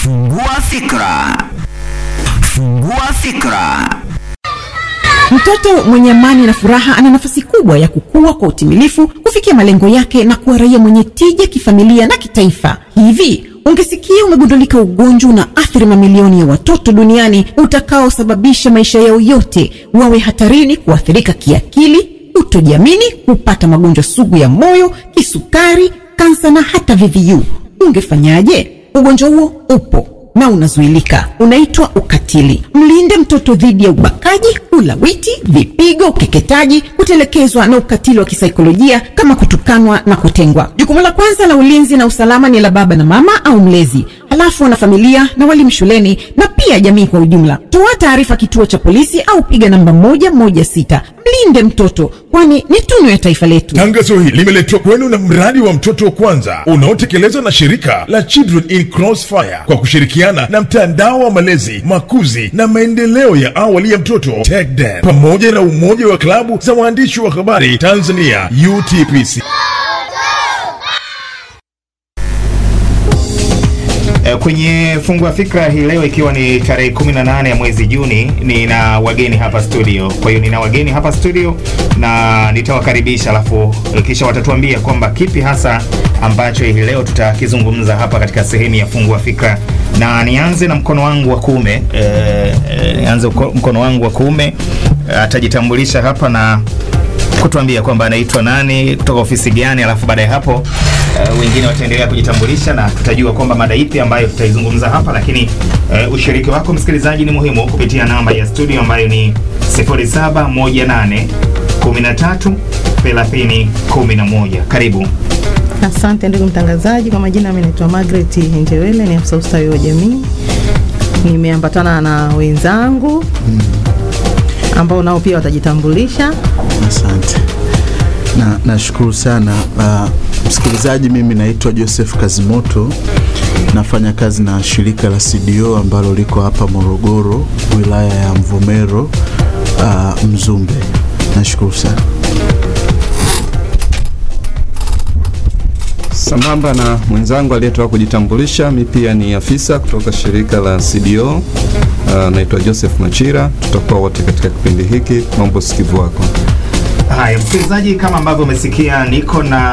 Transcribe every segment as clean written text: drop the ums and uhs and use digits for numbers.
Fungua fikra. Fungua fikra. Mtoto mwenye amani na furaha ana nafasi kubwa ya kukua kwa utimilifu, kufikia malengo yake na kuwa raia mwenye tija kifamilia na kitaifa. Hivi ungesikia umegundulika ugonjwa na athiri mamilioni ya watoto duniani utakaosababisha maisha yao yote wawe hatarini kuathirika kiakili, kutojiamini, kupata magonjwa sugu ya moyo, kisukari, kansa na hata VVU, ungefanyaje? Ugonjwa huo upo na unazuilika. Unaitwa ukatili. Mlinde mtoto dhidi ya ubakaji, ulawiti, vipigo, ukeketaji, kutelekezwa na ukatili wa kisaikolojia kama kutukanwa na kutengwa. Jukumu la kwanza la ulinzi na usalama ni la baba na mama au mlezi, halafu na familia na walimu shuleni na pia jamii kwa ujumla. Toa taarifa kituo cha polisi au piga namba 116. Mlinde mtoto, kwani ni tunu ya taifa letu. Tangazo hili limeletwa kwenu na mradi wa mtoto kwanza unaotekelezwa na shirika la Children in Crossfire kwa kushirikiana na mtandao wa malezi, makuzi na maendeleo ya awali ya mtoto TECDEN pamoja na umoja wa klabu za waandishi wa habari Tanzania UTPC. Kwenye Fungua Fikra hii leo ikiwa ni tarehe 18 ya mwezi Juni, nina wageni hapa studio. Kwa hiyo nina wageni hapa studio na nitawakaribisha, alafu kisha watatuambia kwamba kipi hasa ambacho hii leo tutakizungumza hapa katika sehemu ya Fungua Fikra. Na nianze na mkono wangu wa kuume. Mkono wangu wa kuume atajitambulisha hapa na kutuambia kwamba anaitwa nani, kutoka ofisi gani, alafu baada ya hapo wengine wataendelea kujitambulisha na tutajua kwamba mada ipi ambayo tutaizungumza hapa. Lakini ushiriki wako msikilizaji ni muhimu kupitia namba ya studio ambayo ni 0718 13 30 11. Karibu. Asante ndugu mtangazaji. Kwa majina mimi naitwa Margaret Njewele, ni afisa ustawi wa jamii. Nimeambatana na wenzangu ambao nao pia watajitambulisha. Asante. Nashukuru sana. Msikilizaji, mimi naitwa Joseph Kazimoto. Nafanya kazi na shirika la CDO ambalo liko hapa Morogoro, wilaya ya Mvomero, Mzumbe. Nashukuru sana. Sambamba na mwenzangu aliyetoka kujitambulisha, mimi pia ni afisa kutoka shirika la CDO. Naitwa Joseph Machira. Tutakuwa wote katika kipindi hiki. Mambo sikivu wako. Haya msikilizaji, kama ambavyo umesikia niko na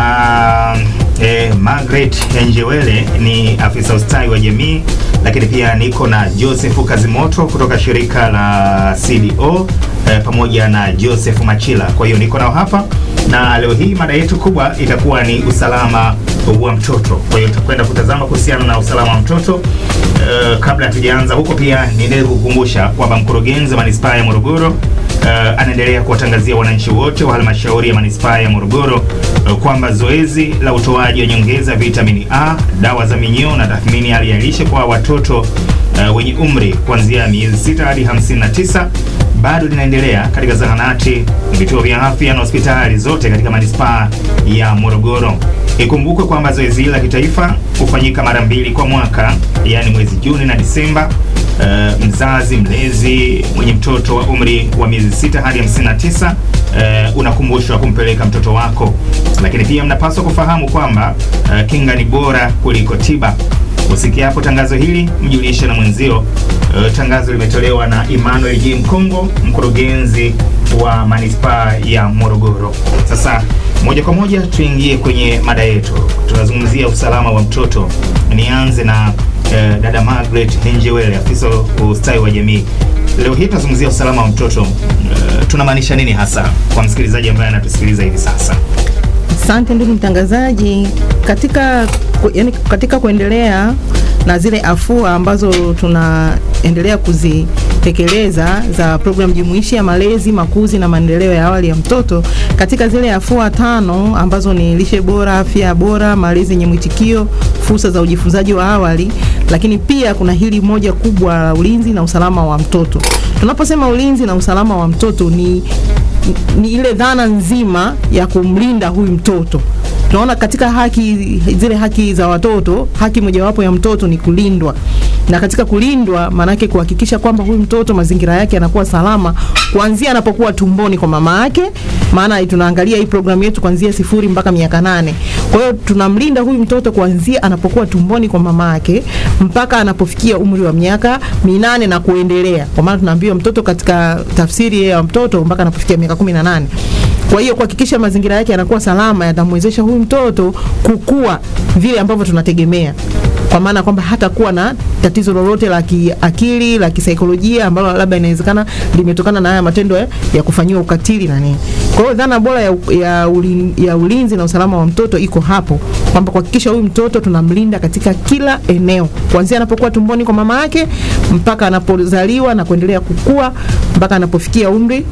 Margaret Njewele, ni afisa ustawi wa jamii, lakini pia niko na Joseph Kazimoto kutoka shirika la CDO pamoja na Joseph Machila. Kwa hiyo niko nao hapa na leo hii mada yetu kubwa itakuwa ni usalama wa mtoto. Kwa hiyo tutakwenda kutazama kuhusiana na usalama wa mtoto. Kabla hatujaanza huko, pia niendelee kukumbusha kwamba mkurugenzi wa manispaa ya Morogoro anaendelea kuwatangazia wananchi wote wa halmashauri ya manispaa ya Morogoro kwamba zoezi la utoaji wa nyongeza vitamini A, dawa za minyoo na tathmini hali ya lishe kwa watoto wenye umri kuanzia miezi 6 hadi 59 bado linaendelea katika zahanati, vituo vya afya na hospitali zote katika manispaa ya Morogoro. Ikumbukwe kwamba zoezi hili la kitaifa hufanyika mara 2 kwa mwaka, yani mwezi Juni na Disemba. Mzazi mlezi mwenye mtoto wa umri wa miezi 6 hadi 59 unakumbushwa kumpeleka mtoto wako. Lakini pia mnapaswa kufahamu kwamba kinga ni bora kuliko tiba. Usikia hapo tangazo hili, mjulishe na mwenzio. Tangazo limetolewa na Emmanuel J. Mkongo, mkurugenzi wa manispaa ya Morogoro. Sasa moja kwa moja tuingie kwenye mada yetu. Tunazungumzia usalama wa mtoto. Nianze na dada Margaret Njewele, afisa ustawi wa jamii. Leo hii tunazungumzia usalama wa mtoto. Tunamaanisha nini hasa kwa msikilizaji ambaye anatusikiliza hivi sasa? Asante ndugu mtangazaji. Katika kuendelea na zile afua ambazo tunaendelea kuzitekeleza za program jumuishi ya malezi, makuzi na maendeleo ya awali ya mtoto, katika zile afua 5 ambazo ni lishe bora, afya bora, malezi yenye mwitikio, fursa za ujifunzaji wa awali, lakini pia kuna hili moja kubwa la ulinzi na usalama wa mtoto. Tunaposema ulinzi na usalama wa mtoto ni ile dhana nzima ya kumlinda huyu mtoto. Tunaona katika zile haki za watoto, haki mojawapo ya mtoto ni kulindwa. Na katika kulindwa maana yake kuhakikisha kwamba huyu mtoto mazingira yake yanakuwa salama kuanzia anapokuwa tumboni kwa mama yake, maana tunaangalia hii programu yetu kuanzia 0 mpaka miaka 8. Kwa hiyo tunamlinda huyu mtoto kuanzia anapokuwa tumboni kwa mama yake mpaka anapofikia umri wa miaka 8 na kuendelea. Kwa maana tunaambiwa mtoto katika tafsiri ya mtoto mpaka anapofikia miaka 18. Kwa hiyo kuhakikisha mazingira yake yanakuwa salama yatamwezesha huyu mtoto kukua vile ambavyo tunategemea. Kwa maana kwamba hata kuwa na tatizo lolote la kiakili, la kisaikolojia ambalo labda inawezekana limetokana na haya matendo ya kufanyiwa ukatili na nini. Kwa hiyo dhana bora ya ulinzi na usalama wa mtoto iko hapo, kwamba kuhakikisha huyu mtoto tunamlinda katika kila eneo, kuanzia anapokuwa tumboni kwa mama yake mpaka anapozaliwa na kuendelea kukua mpaka anapofikia umri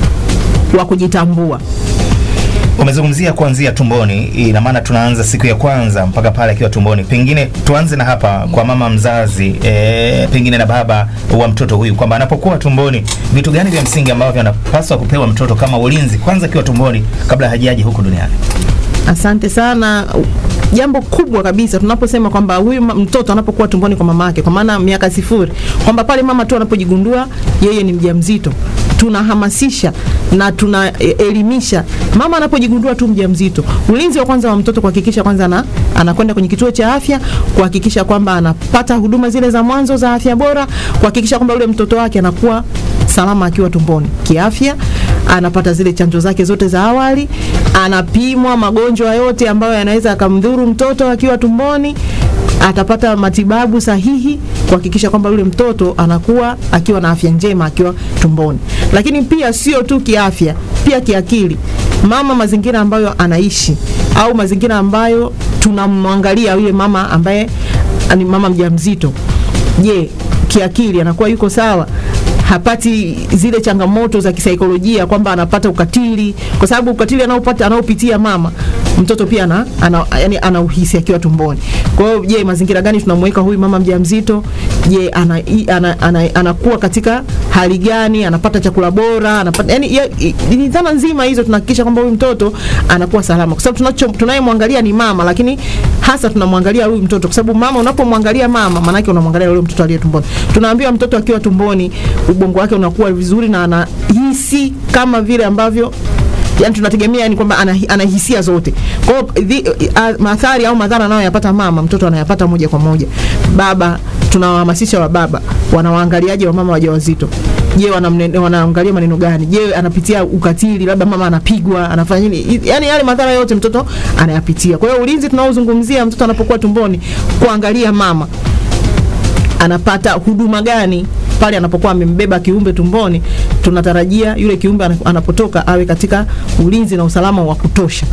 wa kujitambua. Umezungumzia kuanzia tumboni, ina maana tunaanza siku ya kwanza mpaka pale akiwa tumboni. Pengine tuanze na hapa kwa mama mzazi, pengine na baba wa mtoto huyu, kwamba anapokuwa tumboni vitu gani vya msingi ambavyo anapaswa kupewa mtoto kama ulinzi kwanza akiwa tumboni kabla hajaji huku duniani? Asante sana. Jambo kubwa kabisa tunaposema kwamba huyu mtoto anapokuwa tumboni kwa mama yake, kwa maana miaka 0, kwamba pale mama tu anapojigundua yeye ni mjamzito, tunahamasisha na tunaelimisha mama anapojigundua tu mjamzito. Ulinzi wa kwanza wa mtoto kuhakikisha kwanza anakwenda kwenye kituo cha afya, kuhakikisha kwamba anapata huduma zile za mwanzo za afya bora, kuhakikisha kwamba yule mtoto wake anakuwa salama akiwa tumboni kiafya, anapata zile chanjo zake zote za awali, anapimwa magonjwa yote ambayo yanaweza akamdhuru mtoto akiwa tumboni, atapata matibabu sahihi kuhakikisha kwamba yule mtoto anakuwa akiwa na afya njema akiwa tumboni. Lakini pia sio tu kiafya, pia kiakili. Mama mazingira ambayo anaishi au mazingira ambayo tunamwangalia yule mama ambaye ni mama mjamzito, je, kiakili anakuwa yuko sawa? Hapati zile changamoto za kisaikolojia kwamba anapata ukatili, kwa sababu ukatili anaopitia mama mtoto pia anauhisi akiwa tumboni. Kwa hiyo je, mazingira gani tunamweka huyu mama mjamzito? Je, anakuwa katika hali gani? Anapata chakula bora? Anapata ni dhana nzima hizo tunahakikisha kwamba huyu mtoto anakuwa salama, kwa sababu tunayemwangalia ni mama, lakini hasa tunamwangalia huyu mtoto, kwa sababu mama, unapomwangalia mama maana yake unamwangalia yule mtoto aliye tumboni. Tunaambiwa mtoto akiwa tumboni ubongo wake unakuwa vizuri na anahisi kama vile ambavyo tunategemea, ni kwamba ana hisia zote. Kwa hiyo madhara au madhara anayoyapata mama, mtoto anayapata moja kwa moja. Baba, tunawahamasisha wa baba wanawaangaliaje wa mama wajawazito? Je, wanaangalia maneno gani? Je, anapitia ukatili, labda mama anapigwa, anafanya nini? Yaani yale madhara yote mtoto anayapitia. Kwa hiyo ulinzi tunaozungumzia mtoto anapokuwa tumboni, kuangalia mama anapata huduma gani pale anapokuwa amembeba kiumbe tumboni. Tunatarajia yule kiumbe anapotoka awe katika ulinzi na usalama wa kutosha.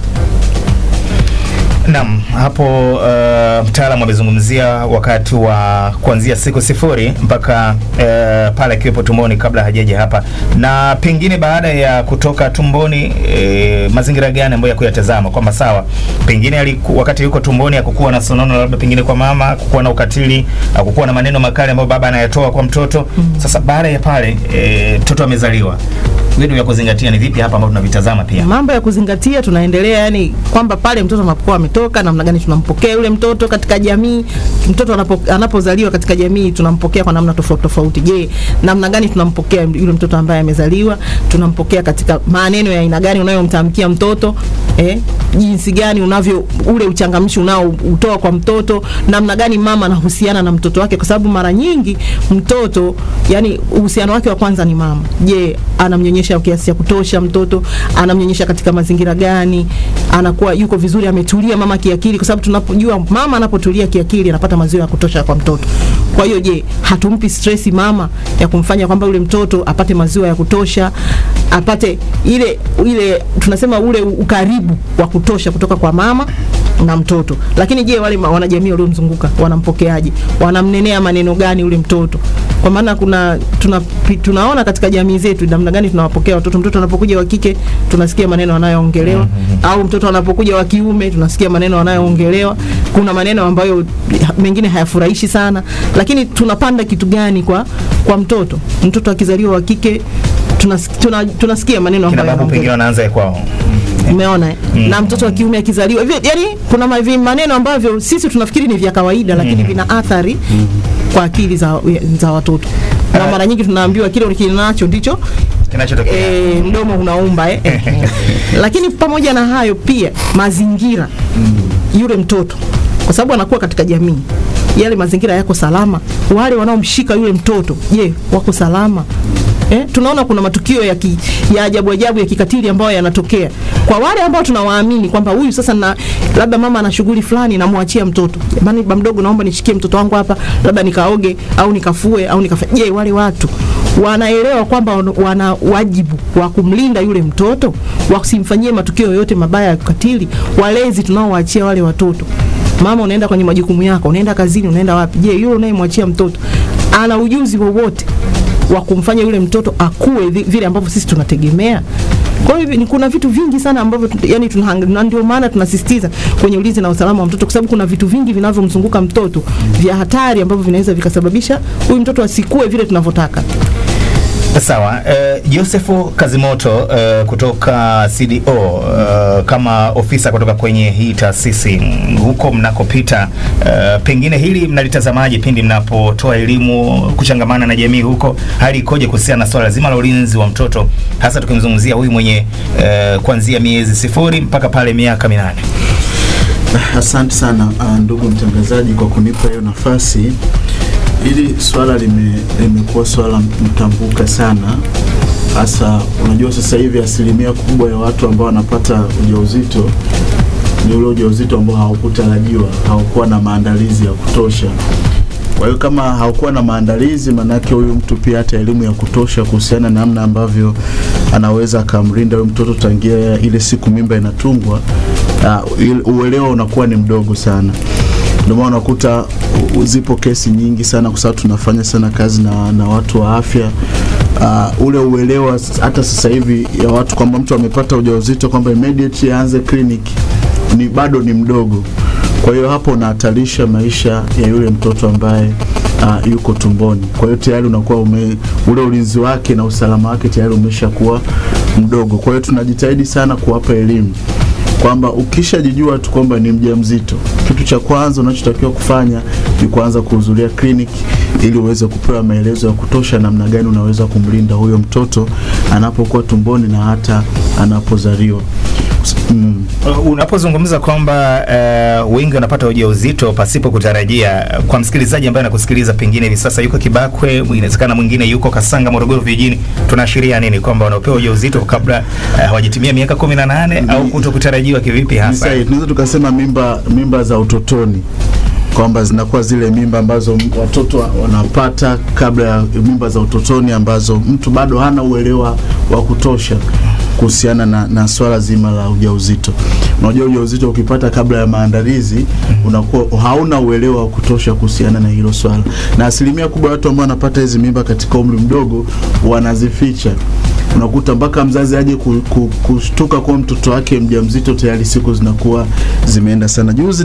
Naam, hapo mtaalamu amezungumzia wakati wa kuanzia siku 0 mpaka pale akiwepo tumboni kabla hajaje hapa. Na pengine baada ya kutoka tumboni mazingira gani ambayo yakuyatazama kwamba sawa, pengine wakati yuko tumboni hakukuwa na sonono labda pengine kwa mama, hakukuwa na ukatili, hakukuwa na maneno makali ambayo baba anayatoa kwa mtoto. Sasa baada ya pale mtoto amezaliwa, vitu vya kuzingatia ni vipi hapa ambavyo tunavitazama pia? Mambo ya kuzingatia tunaendelea, yani kwamba pale mtoto anapokuwa ametoka, namna gani tunampokea yule mtoto katika jamii. Mtoto anapozaliwa katika jamii tunampokea kwa namna tofauti tofauti. Je, namna gani tunampokea yule mtoto ambaye amezaliwa? Tunampokea katika maneno ya aina gani unayomtamkia mtoto? Jinsi gani unavyo ule uchangamshi unao utoa kwa mtoto? Namna gani mama anahusiana na mtoto wake? Kwa sababu mara nyingi mtoto, yani uhusiano wake wa kwanza ni mama. Je, anamnyonyesha kiasi cha kutosha mtoto? Anamnyonyesha katika mazingira gani? Anakuwa yuko vizuri, ametulia mama kiakili? Kwa sababu tunapojua mama anapotulia kiakili anapata maziwa ya kutosha kwa mtoto. Kwa hiyo je, hatumpi stress mama ya kumfanya kwamba yule mtoto apate maziwa ya kutosha, apate ile tunasema ule ukaribu wa kutosha kutoka kwa mama na mtoto? Lakini je, wale wanajamii waliomzunguka wanampokeaje? Wanamnenea maneno gani ule mtoto? Kwa maana tunaona katika jamii zetu namna gani tunawapokea watoto. Mtoto anapokuja wa kike tunasikia maneno anayoongelewa, au mtoto anapokuja wa kiume tunasikia maneno anayoongelewa. Kuna maneno ambayo mengine hayafurahishi sana, lakini tunapanda kitu gani kwa mtoto? Mtoto akizaliwa wa kike tunasikia maneno ambayo kina babu pengine wanaanza kwao. Umeona na mtoto wa kiume akizaliwa yani kuna maneno ambavyo sisi tunafikiri ni vya kawaida lakini vina athari kwa akili za watoto. Na mara nyingi tunaambiwa kile ukinacho ndicho kinachotokea. Mdomo unaumba Lakini pamoja na hayo pia mazingira yule mtoto kwa sababu anakuwa katika jamii, yale mazingira yako salama, wale wanaomshika yule mtoto je wako salama? Tunaona kuna matukio ya ajabu ya kikatili ambayo yanatokea kwa wale ambao tunawaamini kwamba huyu sasa labda mama ana shughuli fulani na muachia mtoto, jamani baba mdogo naomba nishikie mtoto wangu hapa, labda nikaoge au nikafue au je wale watu wanaelewa kwamba wana wajibu wa kumlinda yule mtoto, wasimfanyie matukio yoyote mabaya ya kikatili? Walezi tunaowaachia wale watoto, mama unaenda kwenye majukumu yako, unaenda kazini, unaenda wapi, je yule unayemwachia mtoto ana ujuzi wowote wa kumfanya yule mtoto akue vile ambavyo sisi tunategemea? Kwa hivyo kuna vitu vingi sana ambavyo yani ndio maana tunasisitiza kwenye ulinzi na usalama wa mtoto, kwa sababu kuna vitu vingi vinavyomzunguka mtoto vya hatari ambavyo vinaweza vikasababisha huyu mtoto asikue vile tunavyotaka. Sawa. Josefu Kazimoto kutoka CDO, kama ofisa kutoka kwenye hii taasisi huko mnakopita, pengine hili mnalitazamaje pindi mnapotoa elimu kuchangamana na jamii huko? Hali ikoje kuhusiana na swala zima la ulinzi wa mtoto, hasa tukimzungumzia huyu mwenye kuanzia miezi 0 mpaka pale miaka 8? Asante sana ndugu mtangazaji kwa kunipa hiyo nafasi. Hili swala limekuwa swala mtambuka sana. Hasa unajua sasa hivi asilimia kubwa ya watu ambao wanapata ujauzito ni ule ujauzito ambao haukutarajiwa, haukuwa na maandalizi ya kutosha. Kwa hiyo kama haukuwa na maandalizi, manake huyu mtu pia hata elimu ya kutosha kuhusiana na namna ambavyo anaweza kumlinda huyu mtoto tangia ile siku mimba inatungwa, uelewa unakuwa ni mdogo sana. Ndio maana unakuta zipo kesi nyingi sana, kwa sababu tunafanya sana kazi na watu wa afya. Ule uelewa hata sasa hivi ya watu kwamba mtu amepata ujauzito kwamba immediately aanze clinic bado ni mdogo. Kwa hiyo hapo unahatarisha maisha ya yule mtoto ambaye yuko tumboni. Kwa hiyo tayari unakuwa ule ulinzi wake na usalama wake tayari umeshakuwa mdogo. Kwa hiyo tunajitahidi sana kuwapa elimu kwamba ukishajijua tu kwamba ni mjamzito, kitu cha kwanza unachotakiwa kufanya ni kuanza kuhudhuria kliniki ili uweze kupewa maelezo ya kutosha namna gani unaweza kumlinda huyo mtoto anapokuwa tumboni na hata anapozaliwa. Unapozungumza kwamba wengi wanapata ujauzito pasipo kutarajia, kwa msikilizaji ambaye anakusikiliza pengine hivi sasa yuko Kibakwe, inawezekana mwingine yuko Kasanga, Morogoro vijijini, tunaashiria nini kwamba wanapewa ujauzito kabla hawajitimia miaka 18 au kutokutarajiwa kivipi hasa? Tunaweza tukasema mimba za utotoni, kwamba zinakuwa zile mimba ambazo watoto wanapata kabla ya mimba za utotoni ambazo mtu bado hana uelewa wa kutosha kuhusiana na swala zima la ujauzito. Unajua ujauzito ukipata kabla ya maandalizi unakuwa hauna uelewa wa kutosha kuhusiana na hilo swala. Na asilimia kubwa watu ambao wanapata hizi mimba katika umri mdogo wanazificha. Unakuta mpaka mzazi aje kushtuka kwa mtoto wake mjamzito tayari siku zinakuwa zimeenda sana. Juzi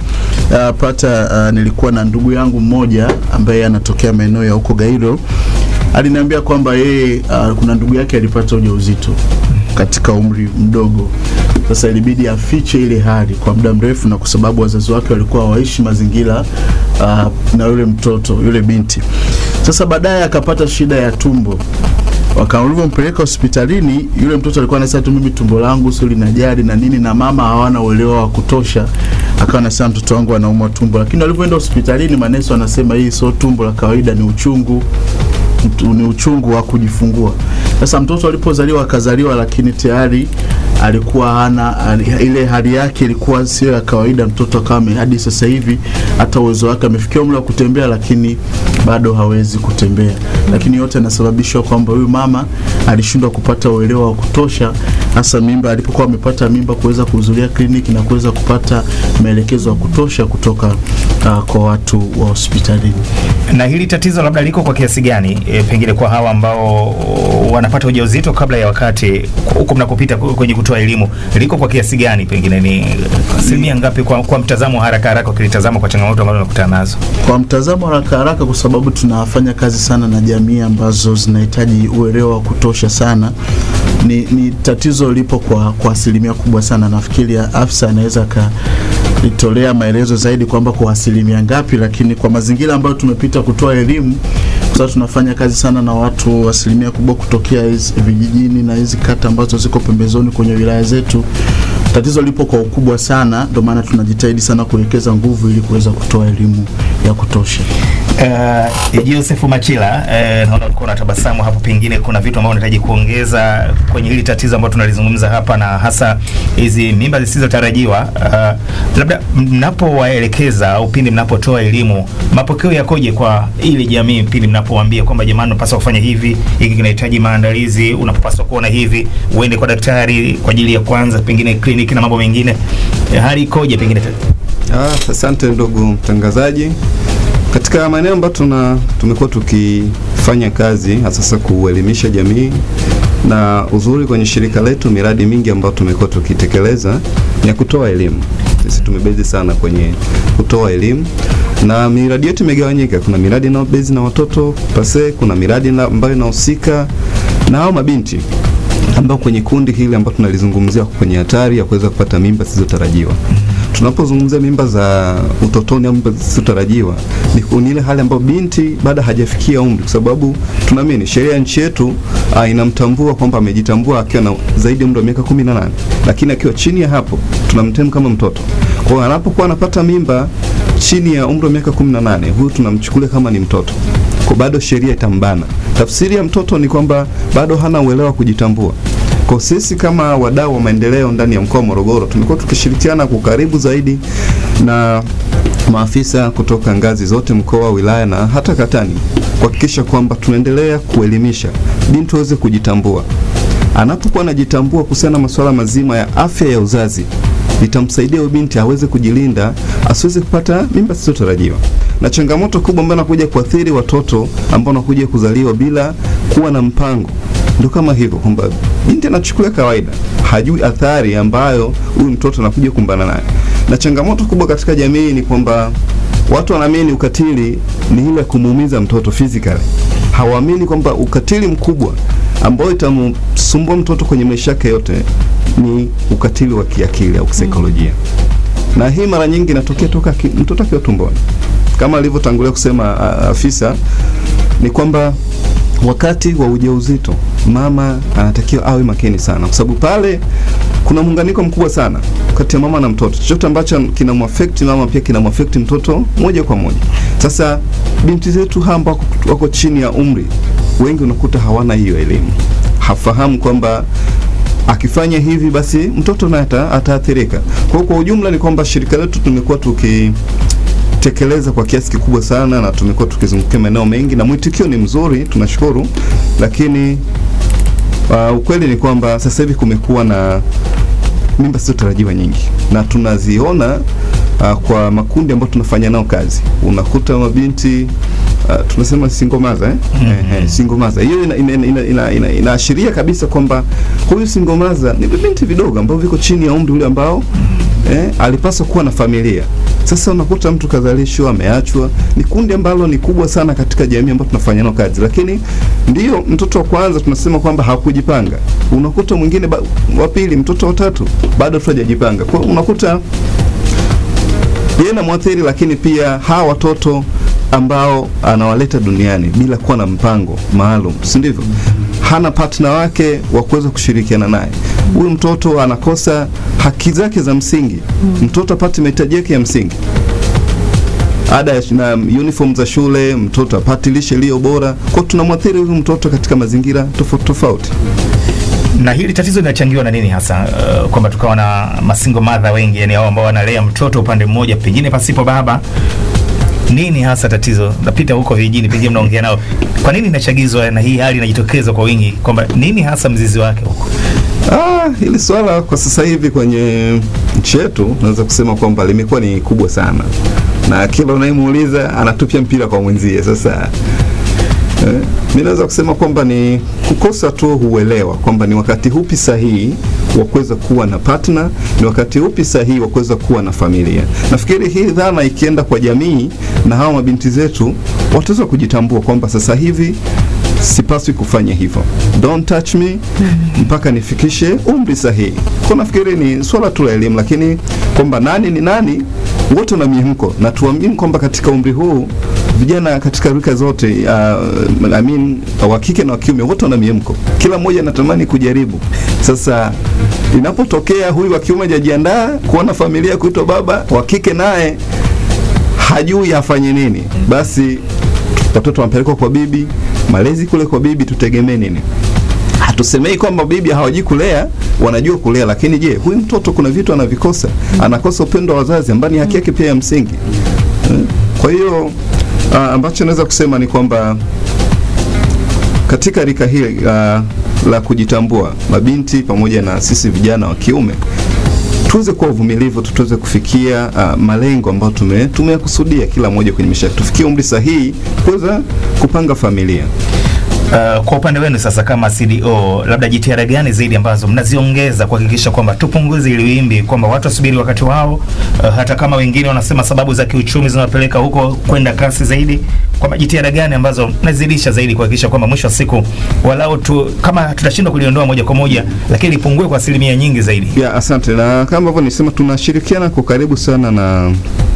nilikuwa na ndugu yangu mmoja ambaye anatokea maeneo ya huko Gairo. Aliniambia kwamba yeye kuna ndugu yake alipata ujauzito katika umri mdogo. Sasa ilibidi afiche ile hali kwa muda mrefu, na kwa sababu wazazi wake walikuwa hawaishi mazingira na yule mtoto, yule binti. Sasa baadaye akapata shida ya tumbo. Wakampeleka hospitalini, yule mtoto alikuwa anasema tu mimi tumbo langu sio linajali na nini, na mama hawana uelewa wa kutosha. Akawa anasema mtoto wangu anaumwa tumbo, lakini walipoenda hospitalini manesi wanasema hii sio tumbo la kawaida, ni uchungu wa kujifungua. Sasa mtoto alipozaliwa akazaliwa, lakini tayari alikuwa hana ile hali yake ilikuwa sio ya kawaida. Mtoto kama hadi sasa hivi hata uwezo wake amefikia umri wa kutembea, lakini bado hawezi kutembea. Lakini yote yanasababishwa kwamba huyu mama alishindwa kupata uelewa wa kutosha, hasa mimba alipokuwa amepata mimba, kuweza kuhudhuria kliniki na kuweza kupata maelekezo ya kutosha kutoka kwa watu wa hospitalini. Na hili tatizo labda liko kwa kiasi gani pengine kwa hawa ambao wanapata ujauzito kabla ya wakati, huko mnakopita kwenye kutoa elimu, liko kwa kiasi gani? Pengine ni asilimia ngapi kwa mtazamo haraka ukilitazama kwa changamoto ambazo unakutana nazo? Kwa mtazamo haraka, kwa sababu tunafanya kazi sana na jamii ambazo zinahitaji uelewa wa kutosha sana, ni tatizo lipo kwa asilimia kubwa sana. Nafikiri afisa anaweza litolea maelezo zaidi kwamba kwa asilimia ngapi, lakini kwa mazingira ambayo tumepita kutoa elimu, kwa sababu tunafanya kazi sana na watu asilimia kubwa kutokea hizi vijijini na hizi kata ambazo ziko pembezoni kwenye wilaya zetu, tatizo lipo kwa ukubwa sana. Ndio maana tunajitahidi sana kuwekeza nguvu ili kuweza kutoa elimu ya kutosha. Joseph Machila, naona uko na tabasamu hapo, pengine kuna vitu ambavyo unahitaji kuongeza kwenye hili tatizo ambalo tunalizungumza hapa, na hasa hizi mimba zisizotarajiwa. Labda mnapowaelekeza au pindi mnapotoa elimu, mapokeo yakoje kwa ili jamii pindi mnapowaambia kwamba jamani, unapaswa kufanya hivi, hiki kinahitaji maandalizi, unapaswa kuona hivi, uende kwa daktari kwa ajili ya kwanza, pengine kliniki na mambo mengine, hali ikoje pengine? Asante ndugu mtangazaji. Katika maeneo ambayo tumekuwa tukifanya kazi hasa kuelimisha jamii, na uzuri kwenye shirika letu, miradi mingi ambayo tumekuwa tukitekeleza ni ya kutoa elimu. Sisi tumebezi sana kwenye kutoa elimu, na miradi yetu imegawanyika. Kuna miradi inayobezi na watoto pase, kuna miradi ambayo inahusika na hao mabinti ambao kwenye kundi hili ambao tunalizungumzia kwenye hatari ya kuweza kupata mimba zisizotarajiwa. Tunapozungumzia mimba za utotoni au mimba zisizotarajiwa, ni ile hali ambayo binti bado hajafikia umri, kwa sababu tunaamini sheria ya nchi yetu inamtambua kwamba amejitambua akiwa na zaidi ya umri wa miaka 18, lakini akiwa chini ya hapo tunamtemu kama mtoto. Kwa hiyo anapokuwa anapata mimba chini ya umri wa miaka 18, huyu tunamchukulia kama ni mtoto. Kwa bado sheria itambana. Tafsiri ya mtoto ni kwamba bado hana uelewa kujitambua. Kwa sisi kama wadau wa maendeleo ndani ya mkoa wa Morogoro, tumekuwa tukishirikiana kwa karibu zaidi na maafisa kutoka ngazi zote, mkoa, wilaya na hata katani, kuhakikisha kwamba tunaendelea kuelimisha binti aweze kujitambua. Anapokuwa anajitambua kuhusiana na masuala mazima ya afya ya uzazi, itamsaidia binti aweze kujilinda, asiweze kupata mimba zisizotarajiwa. Na changamoto kubwa ambayo inakuja kuathiri watoto ambao wanakuja kuzaliwa bila kuwa na mpango, ndio kama hivyo kwamba binti anachukulia kawaida, hajui athari ambayo huyu mtoto anakuja kukumbana nayo. Na changamoto kubwa katika jamii ni kwamba watu wanaamini ukatili ni ile kumuumiza mtoto physically. Hawaamini kwamba ukatili mkubwa ambao itamsumbua mtoto kwenye maisha yake yote ni ukatili wa kiakili au kisaikolojia. Na hii mara nyingi inatokea toka mtoto akiwa tumboni. Kama alivyotangulia kusema afisa, ni kwamba wakati wa ujauzito mama anatakiwa awe makini sana, kwa sababu pale kuna muunganiko mkubwa sana kati ya mama na mtoto. Chochote ambacho kinamwaffect mama pia kinamwaffect mtoto moja kwa moja. Sasa binti zetu ambao wako chini ya umri, wengi unakuta hawana hiyo elimu. Hafahamu kwamba akifanya hivi basi mtoto naye ataathirika. Kwa ujumla ni kwamba shirika letu tumekuwa tukitekeleza kwa kiasi kikubwa sana, na tumekuwa tukizunguka maeneo mengi na mwitikio ni mzuri, tunashukuru. Lakini ukweli ni kwamba sasa hivi kumekuwa na mimba zisizotarajiwa nyingi, na tunaziona kwa makundi ambayo tunafanya nao kazi. Unakuta mabinti tunasema single mother single mother. Hiyo inaashiria kabisa kwamba huyu single mother ni binti vidogo ambao viko chini ya umri ule ambao alipaswa kuwa na familia. Sasa unakuta mtu kazalishwa, ameachwa. Ni kundi ambalo ni kubwa sana katika jamii ambayo tunafanya nao kazi. Lakini ndio mtoto wa kwanza tunasema kwamba hakujipanga. Unakuta mwingine wa pili, mtoto wa tatu bado hajajipanga. Kwa unakuta yeye na mwathiri, lakini pia hawa watoto ambao anawaleta duniani bila kuwa na mpango maalum, si ndivyo? Hana partner wake wa kuweza kushirikiana naye. Huyu mtoto anakosa haki zake za msingi. Mtoto apate mahitaji yake ya msingi, ada na uniform za shule, mtoto apate lishe iliyo bora. Kwa tunamwathiri huyu mtoto katika mazingira tofauti tofauti. Na hili tatizo linachangiwa na nini hasa? Kwamba tukawa na masingle mother wengi, yani hao ambao wanalea mtoto upande mmoja pengine pasipo baba. Nini hasa tatizo? Napita huko vijijini, pengine mnaongea nao. Kwa nini inachagizwa na hii hali inajitokeza kwa wingi? Kwamba nini hasa mzizi wake huko? Hili swala kwa sasa hivi kwenye nchi yetu naweza kusema kwamba limekuwa ni kubwa sana. Na kila unayemuuliza anatupia mpira kwa mwenzie. Sasa mimi naweza kusema kwamba ni kukosa tu uelewa kwamba ni wakati upi sahihi wa kuweza kuwa na partner, ni wakati upi sahihi wa kuweza kuwa na familia. Nafikiri hii dhana ikienda kwa jamii na hao mabinti zetu wataweza kujitambua kwamba sasa hivi sipaswi kufanya hivyo. Don't touch me mpaka nifikishe umri sahihi. Kwa nafikiri ni swala tu la elimu, lakini kwamba nani ni nani wote na mihemko, na tuamini kwamba katika umri huu vijana katika rika zote wa kike na wa kiume wote wana mihemko. Kila mmoja anatamani kujaribu. Sasa inapotokea huyu wa kiume hajajiandaa kuona familia kuitwa baba, wa kike naye hajui afanye nini, basi watoto wanapelekwa kwa bibi, malezi kule kwa bibi, tutegemee nini? Hatusemei kwamba bibi hawajui kulea, wanajua kulea, lakini je, huyu mtoto kuna vitu anavikosa? Anakosa upendo wa wazazi ambao ni haki yake pia ya msingi. Kwa hiyo ambacho naweza kusema ni kwamba katika rika hili la kujitambua, mabinti pamoja na sisi vijana wa kiume, tuweze kuwa uvumilivu, tuweze kufikia malengo ambayo tumeyakusudia kila mmoja kwenye maisha. Tufikie umri sahihi kuweza kupanga familia. Kwa upande wenu sasa kama CDO, labda jitihada gani zaidi ambazo mnaziongeza kuhakikisha kwamba tupunguze ile wimbi kwamba watu wasubiri wakati wao, hata kama wengine wanasema sababu za kiuchumi zinawapeleka huko kwenda kasi zaidi, kwa jitihada gani ambazo mnazidisha zaidi kuhakikisha kwamba mwisho wa siku walau kama tutashindwa kuliondoa moja kwa moja, lakini ipungue kwa asilimia nyingi zaidi? Asante. Na kama hivyo nisema, tunashirikiana kwa karibu sana na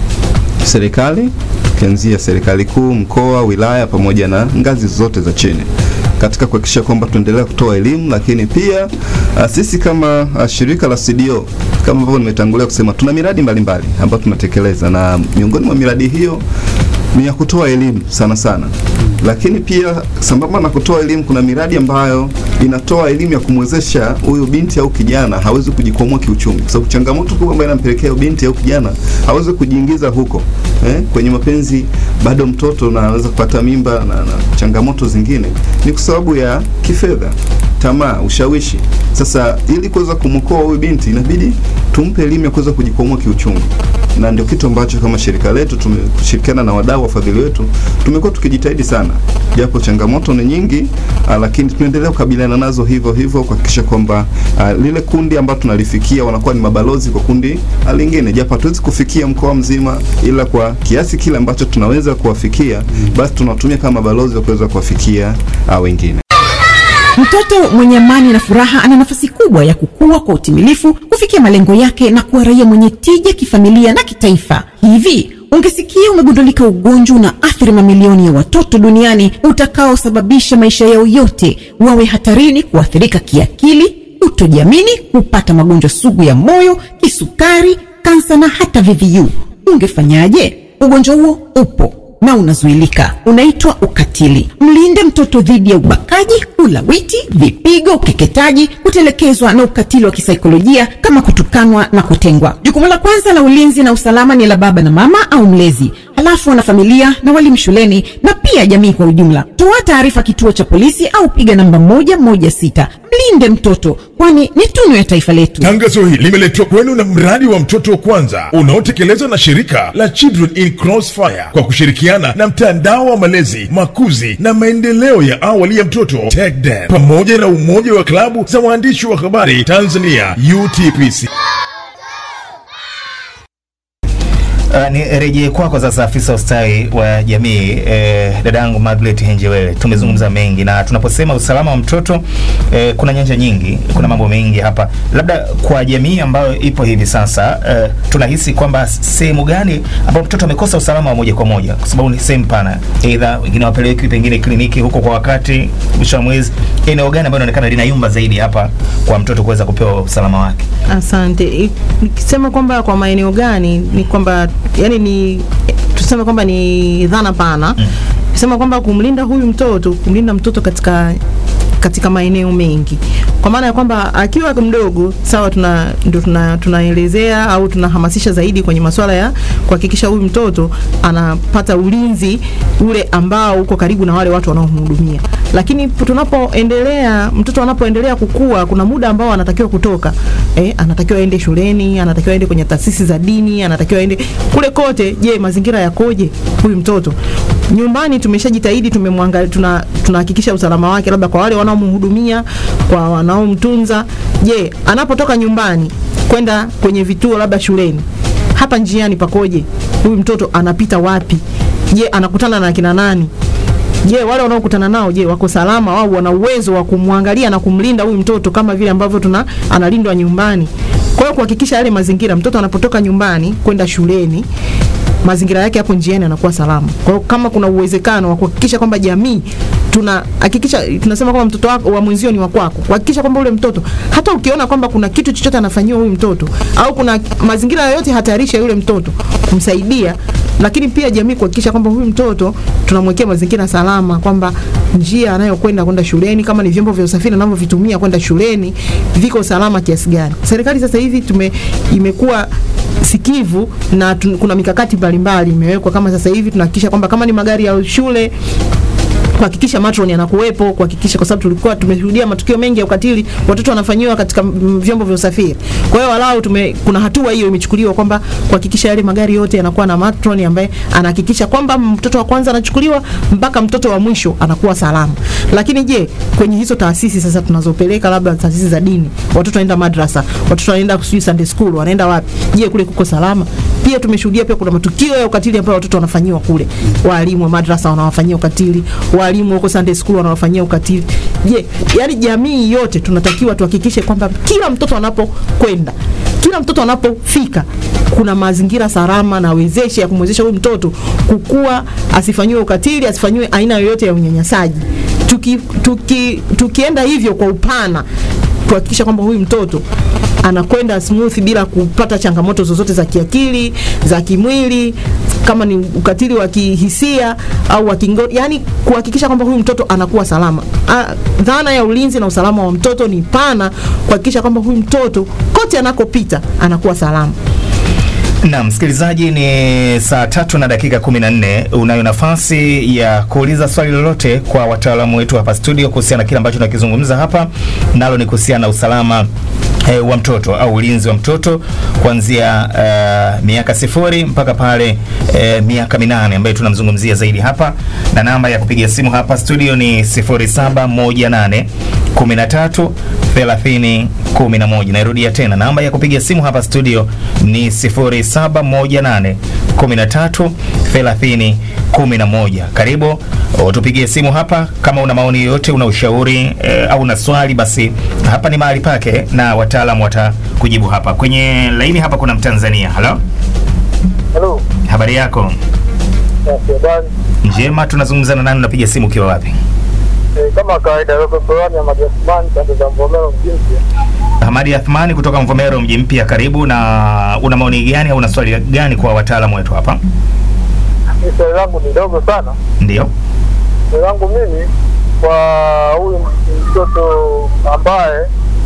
serikali, tukianzia serikali kuu, mkoa, wilaya pamoja na ngazi zote za chini, katika kuhakikisha kwamba tuendelea kutoa elimu, lakini pia sisi kama shirika la CDO, kama ambavyo nimetangulia kusema, tuna miradi mbalimbali ambayo tunatekeleza, na miongoni mwa miradi hiyo ni ya kutoa elimu sana. Lakini pia sambamba na kutoa elimu, kuna miradi ambayo inatoa elimu ya kumwezesha huyu binti au kijana hawezi kujikwamua kiuchumi, kwa sababu changamoto kubwa ambayo inampelekea binti au kijana hawezi kujiingiza huko kwenye mapenzi bado mtoto, na anaweza kupata mimba na changamoto zingine, ni kwa sababu ya kifedha, tamaa, ushawishi. Sasa ili kuweza kumwokoa huyu binti, inabidi tumpe elimu ya kuweza kujikwamua kiuchumi, na ndio kitu ambacho kama shirika letu tumeshirikiana na wadau wafadhili wetu tumekuwa tukijitahidi sana, japo changamoto ni nyingi, lakini tunaendelea kukabiliana nazo hivyo kuhakikisha kwamba lile kundi ambalo tunalifikia wanakuwa ni mabalozi kwa kundi lingine, japo hatuwezi kufikia mkoa mzima, ila kwa kiasi kile ambacho tunaweza kuwafikia, basi tunatumia kama balozi wa kuweza kuwafikia wengine. Mtoto mwenye amani na furaha ana nafasi kubwa ya kukua kwa utimilifu, kufikia malengo yake na kuwa raia mwenye tija kifamilia na kitaifa. Hivi ungesikia umegundulika ugonjwa unaathiri mamilioni ya watoto duniani utakaosababisha maisha yao yote wawe hatarini kuathirika kiakili, kutojiamini, kupata magonjwa sugu ya moyo, kisukari, kansa na hata VVU, ungefanyaje? Ugonjwa huo upo na unazuilika. Unaitwa ukatili. Mlinde mtoto dhidi ya ubakaji, ulawiti, vipigo, ukeketaji, kutelekezwa na ukatili wa kisaikolojia kama kutukanwa na kutengwa. Jukumu la kwanza la ulinzi na usalama ni la baba na mama au mlezi, halafu na familia na walimu shuleni na pia jamii kwa ujumla. Toa taarifa kituo cha polisi au piga namba 116. Mlinde mtoto, kwani ni tunu ya taifa letu. Tangazo hili limeletwa kwenu na mradi wa mtoto kwanza unaotekelezwa na shirika la Children in Crossfire kwa kushirikiana na mtandao wa malezi, makuzi na maendeleo ya awali ya mtoto TECDEN pamoja na umoja wa klabu za waandishi wa habari Tanzania UTPC. Ni rejea kwako sasa afisa ustawi wa jamii, dadangu Margaret Henjewele. Tumezungumza mengi, na tunaposema usalama wa mtoto kuna nyanja nyingi, kuna mambo mengi hapa. Labda kwa jamii ambayo ipo hivi sasa, tunahisi kwamba sehemu gani ambapo mtoto amekosa usalama wa moja kwa moja, kwa sababu ni sehemu pana, aidha wengine wapeleke pengine kliniki huko kwa wakati, mwisho wa mwezi, eneo gani ambalo inaonekana linayumba zaidi hapa kwa mtoto kuweza kupewa usalama wake? Asante. Nikisema kwamba kwa maeneo gani, ni kwamba tuseme kwamba ni dhana pana. Kusema kwamba kumlinda mtoto katika maeneo mengi, kwa maana ya kwamba akiwa mdogo, sawa, tunaelezea au tunahamasisha zaidi kwenye masuala ya kuhakikisha huyu mtoto anapata ulinzi ule ambao uko karibu na wale watu wanaomhudumia. Lakini mtoto anapoendelea kukua, kuna muda ambao anatakiwa kutoka, anatakiwa aende shuleni, anatakiwa aende kwenye taasisi za dini, anatakiwa aende kule kote. Je, mazingira yakoje huyu mtoto? Nyumbani tumeshajitahidi, tumemwangalia, tunahakikisha usalama wake, labda kwa wale wanaomhudumia, kwa wanaomtunza. Je, anapotoka nyumbani kwenda kwenye vituo, labda shuleni, hapa njiani pakoje? Huyu mtoto anapita wapi? Je, anakutana na kina nani? Je, wale wanaokutana nao je, wako salama? Wao wana uwezo wa kumwangalia na kumlinda huyu mtoto kama vile ambavyo analindwa nyumbani? Kwa hiyo kuhakikisha yale mazingira mtoto anapotoka nyumbani kwenda shuleni, mazingira yake hapo njiani anakuwa salama. Kwa hiyo kama kuna uwezekano wa kuhakikisha kwamba jamii tunasema kwamba mtoto wako wa mwenzio ni wa kwako, kuhakikisha kwamba ule mtoto hata ukiona kwamba kuna kitu chochote anafanyiwa huyu mtoto au kuna mazingira yoyote hatarisha yule mtoto, kumsaidia. Lakini pia jamii kuhakikisha kwamba huyu mtoto tunamwekea mazingira salama, kwamba njia anayokwenda shuleni, kama ni vyombo vya usafiri anavyovitumia kwenda shuleni viko salama kiasi gani. Serikali sasa hivi imekuwa sikivu na kuna mikakati mbalimbali imewekwa. Kama sasa hivi tunahakikisha kwamba kama ni magari ya shule, kuhakikisha matron anakuwepo, kuhakikisha, kwa sababu tulikuwa tumeshuhudia matukio mengi ya ukatili watoto wanafanyiwa katika vyombo vya usafiri. Kwa hiyo walau kuna hatua hiyo imechukuliwa kwamba kuhakikisha yale magari yote yanakuwa na matron ambaye anahakikisha kwamba mtoto wa kwanza anachukuliwa mpaka mtoto wa mwisho anakuwa salama. Lakini je, kwenye hizo taasisi sasa tunazopeleka, labda taasisi za dini, watoto wanaenda madrasa, watoto wanaenda Sunday school, wanaenda wapi? Je, kule kuko salama? Pia tumeshuhudia pia kuna matukio ya ukatili ambayo watoto wanafanyiwa kule. Walimu wa madrasa wanawafanyia ukatili, walimu huko Sunday school wanawafanyia ukatili. Je, yani jamii yote tunatakiwa tuhakikishe kwamba kila mtoto anapokwenda, kila mtoto anapofika, kuna mazingira salama na wezesha ya kumwezesha huyu mtoto kukua, asifanyiwe ukatili, asifanyiwe aina yoyote ya unyanyasaji. Tukienda hivyo kwa upana, kuhakikisha kwamba huyu mtoto anakwenda smooth bila kupata changamoto zozote za kiakili, za kimwili, kama ni ukatili wa kihisia au wa kingono, yani kuhakikisha kwamba huyu mtoto anakuwa salama. Dhana ya ulinzi na usalama wa mtoto ni pana, kuhakikisha kwamba huyu mtoto kote anakopita anakuwa salama. Na msikilizaji, ni saa 3:14. Unayo nafasi ya kuuliza swali lolote kwa wataalamu wetu hapa studio kuhusiana na kile ambacho tunakizungumza hapa, nalo ni kuhusiana na usalama wa mtoto au ulinzi wa mtoto kuanzia miaka 0 mpaka pale miaka 8 ambayo tunamzungumzia zaidi hapa. Na namba ya kupigia simu hapa studio ni 0718 13 30 11. Nairudia tena, namba ya kupigia simu hapa studio ni 0718 13 30 11. Karibu utupigie simu hapa kama una maoni yoyote, una ushauri au una swali, basi hapa ni mahali pake na wataalamu watakujibu hapa. Kwenye laini hapa kuna Mtanzania. Hello. Habari yako? Njema, tunazungumza na nani, unapiga simu ukiwa wapi? Kama kawaida yuko Qurani ya Hamadi Athmani kutoka Mvomero mji mpya. Hamadi Athmani kutoka Mvomero mji mpya, karibu. Na una maoni gani au una swali gani kwa wataalamu wetu hapa? Swali langu ni dogo sana. Ndio. Swali langu mimi kwa huyu mtoto ambaye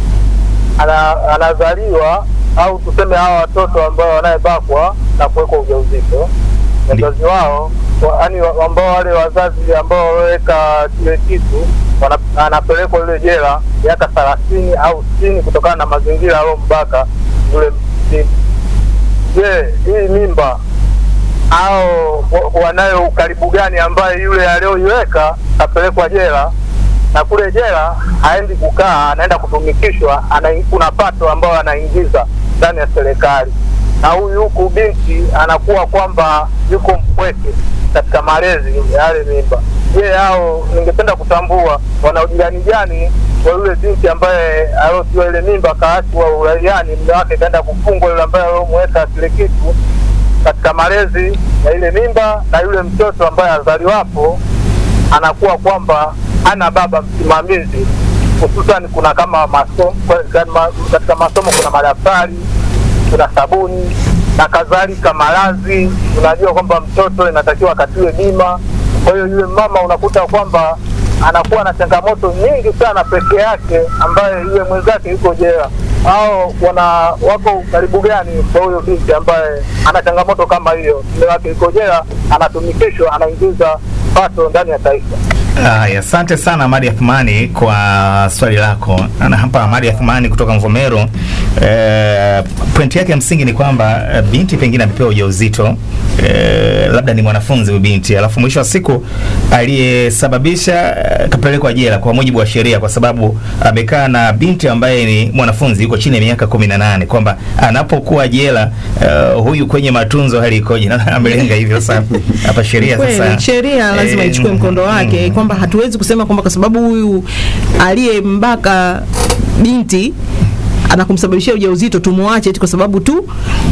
anazaliwa au tuseme hawa watoto ambao wanayebakwa na kuwekwa ujauzito, wazazi wao yaani ambao wale wazazi ambao waweka kile kitu anapelekwa ile jela miaka 30 au 60 kutokana na mazingira aliyombaka yule mtoto. Je, hii mimba au wanayo ukaribu gani ambaye yule aliyoiweka apelekwa jela, na kule jela haendi kukaa, anaenda kutumikishwa, kuna pato ambao anaingiza ndani ya serikali, na huyu huku binti anakuwa kwamba yuko mpweke katika malezi yale mimba. Je, hao ningependa kutambua wana ujirani gani kwa yule binti ambaye aliotiwa ile mimba kaachwa uraiani, mume wake kaenda kufungwa, yule ambaye alomweka kile kitu katika malezi ya ile mimba, na yule mtoto ambaye azaliwapo anakuwa kwamba ana baba msimamizi, hususan kuna kama masomo, katika masomo kuna madaftari, kuna sabuni na kadhalika, malazi. Unajua kwamba mtoto inatakiwa akatiwe bima. Kwa hiyo yule mama unakuta kwamba anakuwa na changamoto nyingi sana peke yake, ambaye yule mwenzake yuko jela. Hao wako karibu gani kwa huyo binti ambaye ana changamoto kama hiyo? Mume wake yuko jela, anatumikishwa, anaingiza pato ndani ya taifa. Asante sana Hamadi Athmani kwa swali lako. Na hapa Hamadi Athmani kutoka Mvomero Point yake ya msingi ni kwamba binti pengine amepewa ujauzito, labda ni mwanafunzi binti, alafu mwisho wa siku aliyesababisha kapelekwa jela kwa mujibu wa sheria, kwa sababu amekaa na binti ambaye ni mwanafunzi yuko chini ya miaka 18, kwamba anapokuwa jela huyu kwenye matunzo hali ikoje, na amelenga hivyo sana hapa sheria. Sasa sheria lazima ichukue mkondo wake, kwamba hatuwezi kusema kwamba kwa sababu huyu aliyembaka binti anakumsababishia ujauzito tumuache eti kwa sababu tu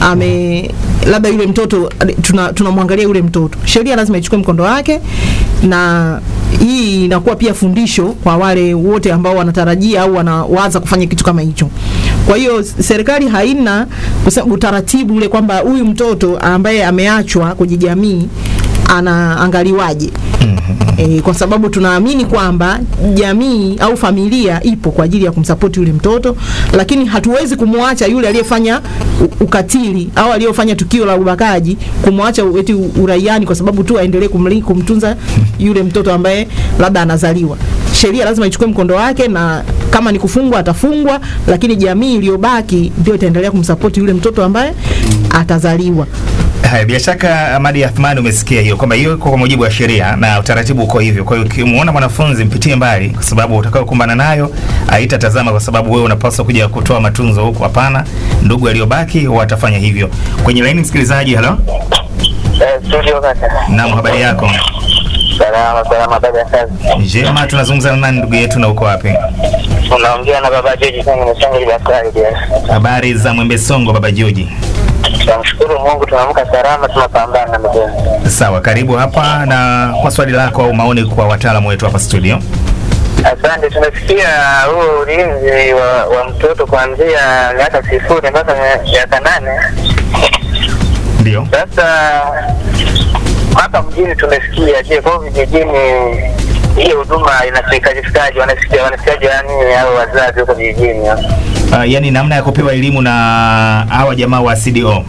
labda yule mtoto tunamwangalia yule mtoto. Sheria lazima ichukue mkondo wake, na hii inakuwa pia fundisho kwa wale wote ambao wanatarajia au wanawaza kufanya kitu kama hicho. Kwa hiyo serikali haina utaratibu ule kwamba huyu mtoto ambaye ameachwa kwenye jamii anaangaliwaje. Kwa sababu tunaamini kwamba jamii au familia ipo kwa ajili ya kumsupport yule mtoto, lakini hatuwezi kumwacha yule aliyefanya ukatili au aliyofanya tukio la ubakaji kumwacha eti uraiani kwa sababu tu aendelee kumtunza yule mtoto ambaye labda anazaliwa. Sheria lazima ichukue mkondo wake, na kama ni kufungwa atafungwa, lakini jamii iliyobaki ndio itaendelea kumsupport yule mtoto ambaye atazaliwa. Haya, bila shaka Ahmadi Athmani, umesikia hiyo kwamba hiyo kwa mujibu wa sheria na utaratibu uko hivyo. Kwa hiyo ukimuona mwanafunzi mpitie mbali, kwa sababu utakayokumbana nayo haitatazama kwa sababu wewe unapaswa kuja kutoa matunzo huko. Hapana, ndugu aliyobaki watafanya hivyo. Kwenye line msikilizaji, hello. Studio kaka. Naam, habari yako? Salama baba kazi. Njema, tunazungumza na nani ndugu yetu na uko wapi? Unaongea na baba George sana mshango Daktari. Habari za Mwembe Songo baba George? Tunamshukuru Mungu tunaamka salama, tunapambana na mambo. Sawa, karibu hapa na kwa swali lako au maoni kwa wataalamu wetu hapa studio. Asante. Tunasikia huo ulinzi wa mtoto kuanzia miaka 0 mpaka miaka 8. Ndio. Sasa hapa mjini tumesikia, je, kwa vijijini hiyo huduma inafikikaje? Wanasikiaje yani hao wazazi huko vijijini? Yani namna ya kupewa elimu na hawa jamaa wa CDO.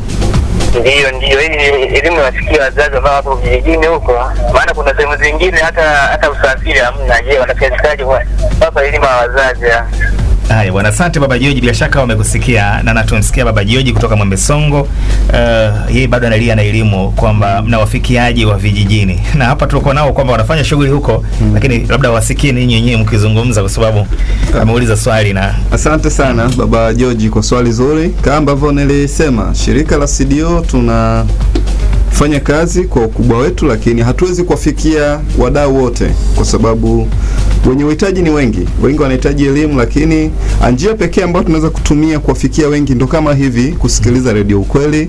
Ndio hii elimu wasikia wazazi ambao hapo vijijini huko, maana kuna sehemu zingine hata usafiri hamna. Je, wanafikikaje hapa elimu ya wazazi? Haya bwana, asante baba George, bila shaka wamekusikia na tumsikia baba George kutoka Mwembe Songo. Yeye bado analia na elimu kwamba mnawafikiaje wa vijijini, na hapa tulikuwa nao kwamba wanafanya shughuli huko, lakini labda wasikie ninyi wenyewe mkizungumza, kwa sababu ameuliza swali. Na asante sana baba George kwa swali zuri. Kama ambavyo nilisema, shirika la CDO tunafanya kazi kwa ukubwa wetu, lakini hatuwezi kuwafikia wadau wote kwa sababu wenye uhitaji ni wengi wanahitaji elimu, lakini njia pekee ambayo tunaweza kutumia kuwafikia wengi ndo kama hivi, kusikiliza Radio Ukweli.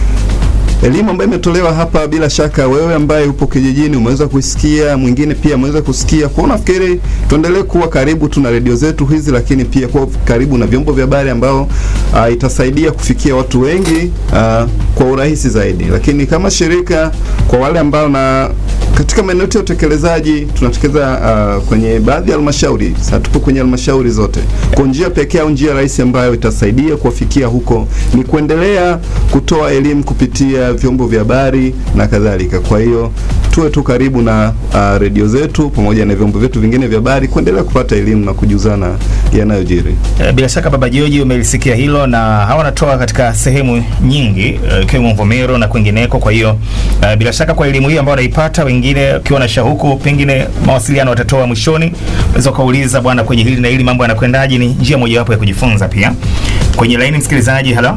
Elimu ambayo imetolewa hapa, bila shaka wewe ambaye upo kijijini umeweza kusikia, mwingine pia ameweza kusikia. Kwa nafikiri tuendelee kuwa karibu tu na radio zetu hizi, lakini pia kuwa karibu na vyombo vya habari ambao itasaidia kufikia watu wengi kwa urahisi zaidi. Lakini kama shirika, kwa wale ambao na katika maeneo ya utekelezaji tunatekeleza kwenye baadhi ya halmashauri. Sasa tupo kwenye halmashauri zote. Kwa njia pekee au njia rahisi ambayo itasaidia kuwafikia huko ni kuendelea kutoa elimu kupitia vyombo vya habari na kadhalika. Kwa hiyo tuwe tu karibu na radio zetu pamoja na vyombo vyetu vingine vya habari kuendelea kupata elimu na kujuzana yanayojiri. Bila shaka baba George umelisikia hilo, na hawa wanatoa katika sehemu nyingi kama Mvomero na kwingineko. Kwa hiyo bila shaka kwa elimu hii ambayo wanaipata, wengine ukiwa na shauku pengine mawasiliano watatoa mwishoni, unaweza kuuliza bwana kwenye hili na hili mambo yanakwendaje. Ni njia mojawapo ya kujifunza pia. Kwenye line msikilizaji, hello.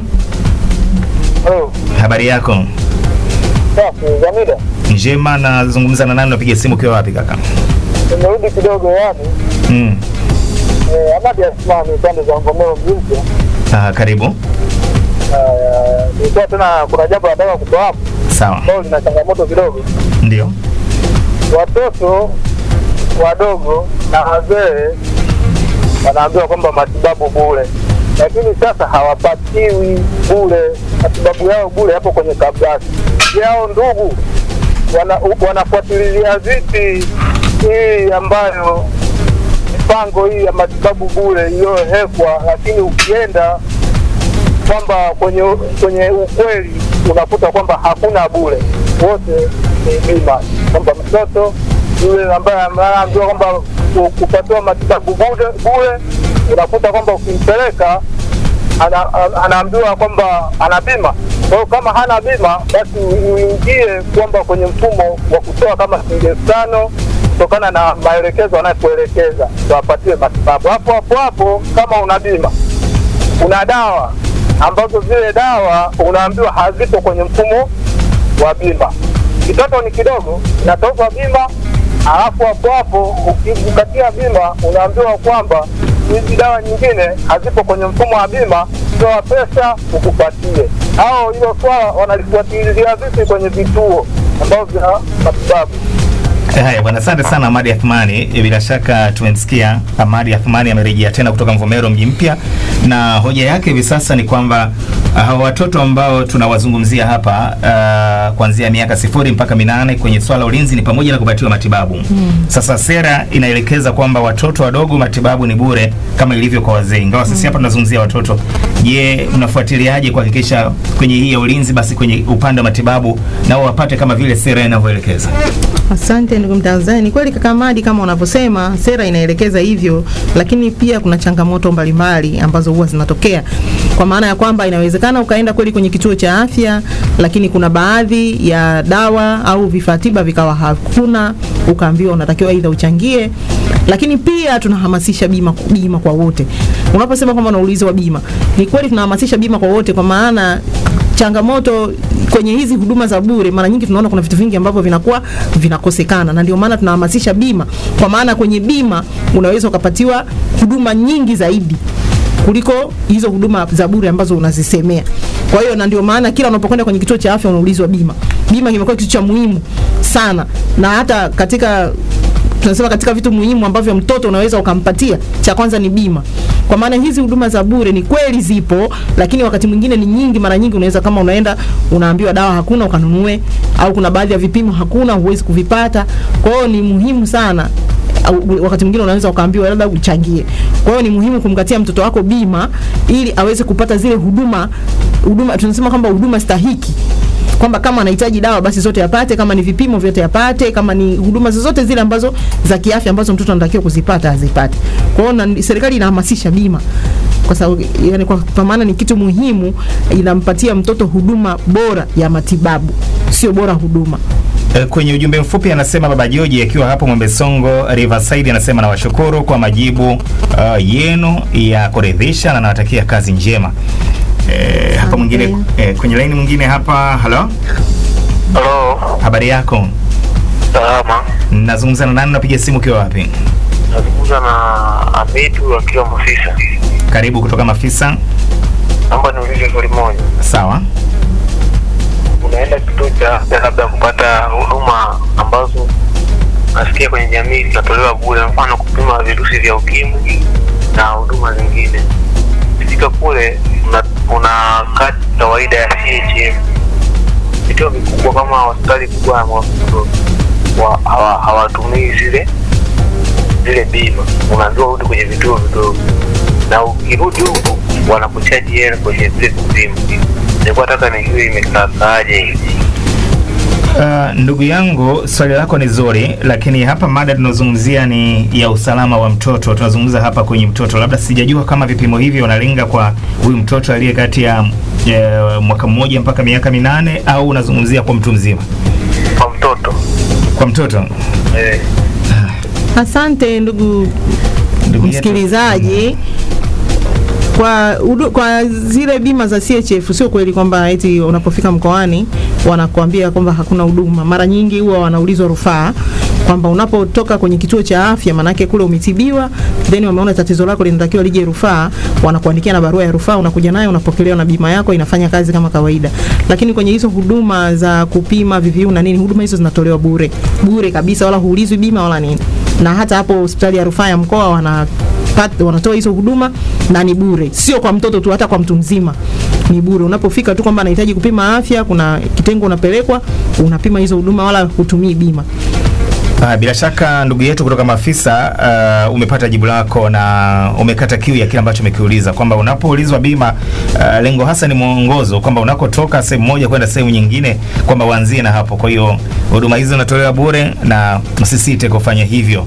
Hello. Habari yako? Safi, Jamida. Njema, nazungumza na nani, unapiga simu ukiwa wapi kaka? Nimerudi kidogo yani. Ahmadi Athmani pande za Ngomero mjini. Karibu. Nilikuwa tena kuna jambo nataka kufahamu. Sawa. Ndio lina changamoto kidogo. Ndio. Watoto wadogo na wazee wanaambiwa kwamba matibabu bure, lakini sasa hawapatiwi bure. Matibabu yao bure hapo kwenye kabati yao. Ndugu wanafuatilia vipi hii ambayo mipango hii ya matibabu bure iliyohekwa, lakini ukienda kwamba kwenye ukweli unakuta kwamba hakuna bure, wote ni bima, kwamba mtoto yule ambaye anaambiwa kwamba kupatiwa matibabu bure, unakuta kwamba ukimpeleka anaambiwa kwamba ana bima. Kwa hiyo kama hana bima, basi uingie kwamba kwenye mfumo wa kutoa kama $5,000 kutokana na maelekezo anayokuelekeza wapatie matibabu. Hapo kama una bima, una dawa ambazo zile dawa unaambiwa hazipo kwenye mfumo wa bima. Kitoto ni kidogo, inatozwa bima, alafu hapo ukikatia bima unaambiwa kwamba hizi dawa nyingine hazipo kwenye mfumo wa bima, toa pesa ukupatie. Hao hilo swala wanalifuatilia vipi kwenye vituo ambao vina matibabu? Haya bwana, asante sana Ahmadi Athmani. Bila shaka tumemsikia Ahmadi Athmani, amerejea tena kutoka Mvomero mji mpya, na hoja yake hivi sasa ni kwamba hawa watoto ambao tunawazungumzia hapa kuanzia miaka 0 mpaka 8 kwenye swala ulinzi ni pamoja na kupatiwa matibabu. Sasa sera inaelekeza kwamba watoto wadogo matibabu ni bure kama ilivyo kwa wazee. Ingawa sisi hapa tunazungumzia watoto. Je, mnafuatiliaje kuhakikisha kwenye hii ya ulinzi basi kwenye upande wa matibabu nao wapate kama vile sera inavyoelekeza? Asante ndugu mtangazaji. Ni kweli kaka Ahmadi, kama unavyosema sera inaelekeza hivyo, lakini pia kuna changamoto mbalimbali ambazo huwa zinatokea. Kwa maana ya kwamba inawezekana ukaenda kweli kwenye kituo cha afya, lakini kuna baadhi ya dawa au vifaa tiba vikawa hakuna, ukaambiwa unatakiwa aidha uchangie. Lakini pia tunahamasisha bima kwa wote. Unaposema kwamba unauliza wa bima, ni kweli tunahamasisha bima kwa wote, kwa maana changamoto kwenye hizi huduma za bure mara nyingi tunaona kuna vitu vingi ambavyo vinakuwa vinakosekana, na ndio maana tunahamasisha bima, kwa maana kwenye bima unaweza ukapatiwa huduma nyingi zaidi kuliko hizo huduma za bure ambazo unazisemea. Kwa hiyo na ndio maana kila unapokwenda kwenye kituo cha afya unaulizwa bima. Bima imekuwa kitu cha muhimu sana, na hata tunasema katika vitu muhimu ambavyo mtoto unaweza ukampatia, cha kwanza ni bima. Kwa maana hizi huduma za bure ni kweli zipo, lakini wakati mwingine ni nyingi. Mara nyingi unaweza kama unaenda unaambiwa dawa hakuna ukanunue, au kuna baadhi ya vipimo hakuna, huwezi kuvipata. Kwa hiyo ni muhimu sana, wakati mwingine unaweza ukaambiwa labda uchangie. Kwa hiyo ni muhimu kumkatia mtoto wako bima ili aweze kupata zile huduma tunasema kwamba huduma stahiki, kwamba kama anahitaji dawa basi zote yapate, kama ni vipimo vyote yapate, kama ni huduma zote zile ambazo za kiafya ambazo mtoto anatakiwa kuzipata azipate. Kwa hiyo serikali inahamasisha bima kwa sababu yani kwa maana ni kitu muhimu, inampatia mtoto huduma bora ya matibabu, sio bora huduma. Kwenye ujumbe mfupi anasema Baba George akiwa hapo Mwembesongo Riverside, anasema nawashukuru kwa majibu yenu ya kuridhisha na nawatakia kazi njema. Hapa mwingine kwenye line mwingine hapa. Hello. Habari yako? Salama. Nazungumza na nani, napiga simu ukiwa wapi? Nazungumza na Amitu akiwa Mafisa. Karibu kutoka Mafisa. Naomba niulize swali moja. Sawa. Unaenda kituo cha afya labda kupata huduma ambazo nasikia kwenye jamii zinatolewa bure, mfano kupima virusi vya ukimwi na huduma zingine. Fika kule una kadi kawaida ya CHF. Vituo vikubwa kama hospitali kubwa ya Mwafundo hawatumii zile bima. Unaambiwa urudi kwenye vituo vidogo, na ukirudi huko wanakuchaji hela kwenye zile vipimo. Nilikuwa nataka nijue imekaaje hivi. Ndugu yangu, swali lako ni zuri, lakini hapa mada tunazungumzia ni ya usalama wa mtoto. Tunazungumza hapa kwenye mtoto. Labda sijajua kama vipimo hivi unalenga kwa huyu mtoto aliye kati ya mwaka mmoja mpaka miaka 8 au unazungumzia kwa mtu mzima? Kwa mtoto. Asante ndugu msikilizaji. Kwa zile bima za CHF sio kweli kwamba eti unapofika mkoani wanakuambia kwamba hakuna huduma. Mara nyingi huwa wanaulizwa rufaa, kwamba unapotoka kwenye kituo cha afya manake kule umetibiwa, then wameona tatizo lako linatakiwa lije rufaa, wanakuandikia na barua ya rufaa, unakuja nayo, unapokelewa na bima yako, inafanya kazi kama kawaida. Lakini kwenye hizo huduma za kupima VVU na nini, huduma hizo zinatolewa bure kabisa, wala huulizwi bima wala nini. Na hata hapo hospitali ya rufaa ya mkoa wanatoa hizo huduma na ni bure. Sio kwa mtoto tu, hata kwa mtu mzima ni bure. Unapofika tu kwamba anahitaji kupima afya, kuna kitengo unapelekwa, unapima hizo huduma, wala hutumii bima. Bila shaka ndugu yetu kutoka Mafisa, umepata jibu lako na umekata kiu ya kile ambacho umekiuliza, kwamba unapoulizwa bima, lengo hasa ni mwongozo kwamba unakotoka sehemu moja kwenda sehemu nyingine kwamba uanzie na hapo. Kwa hiyo huduma hizo zinatolewa bure na msisite kufanya hivyo.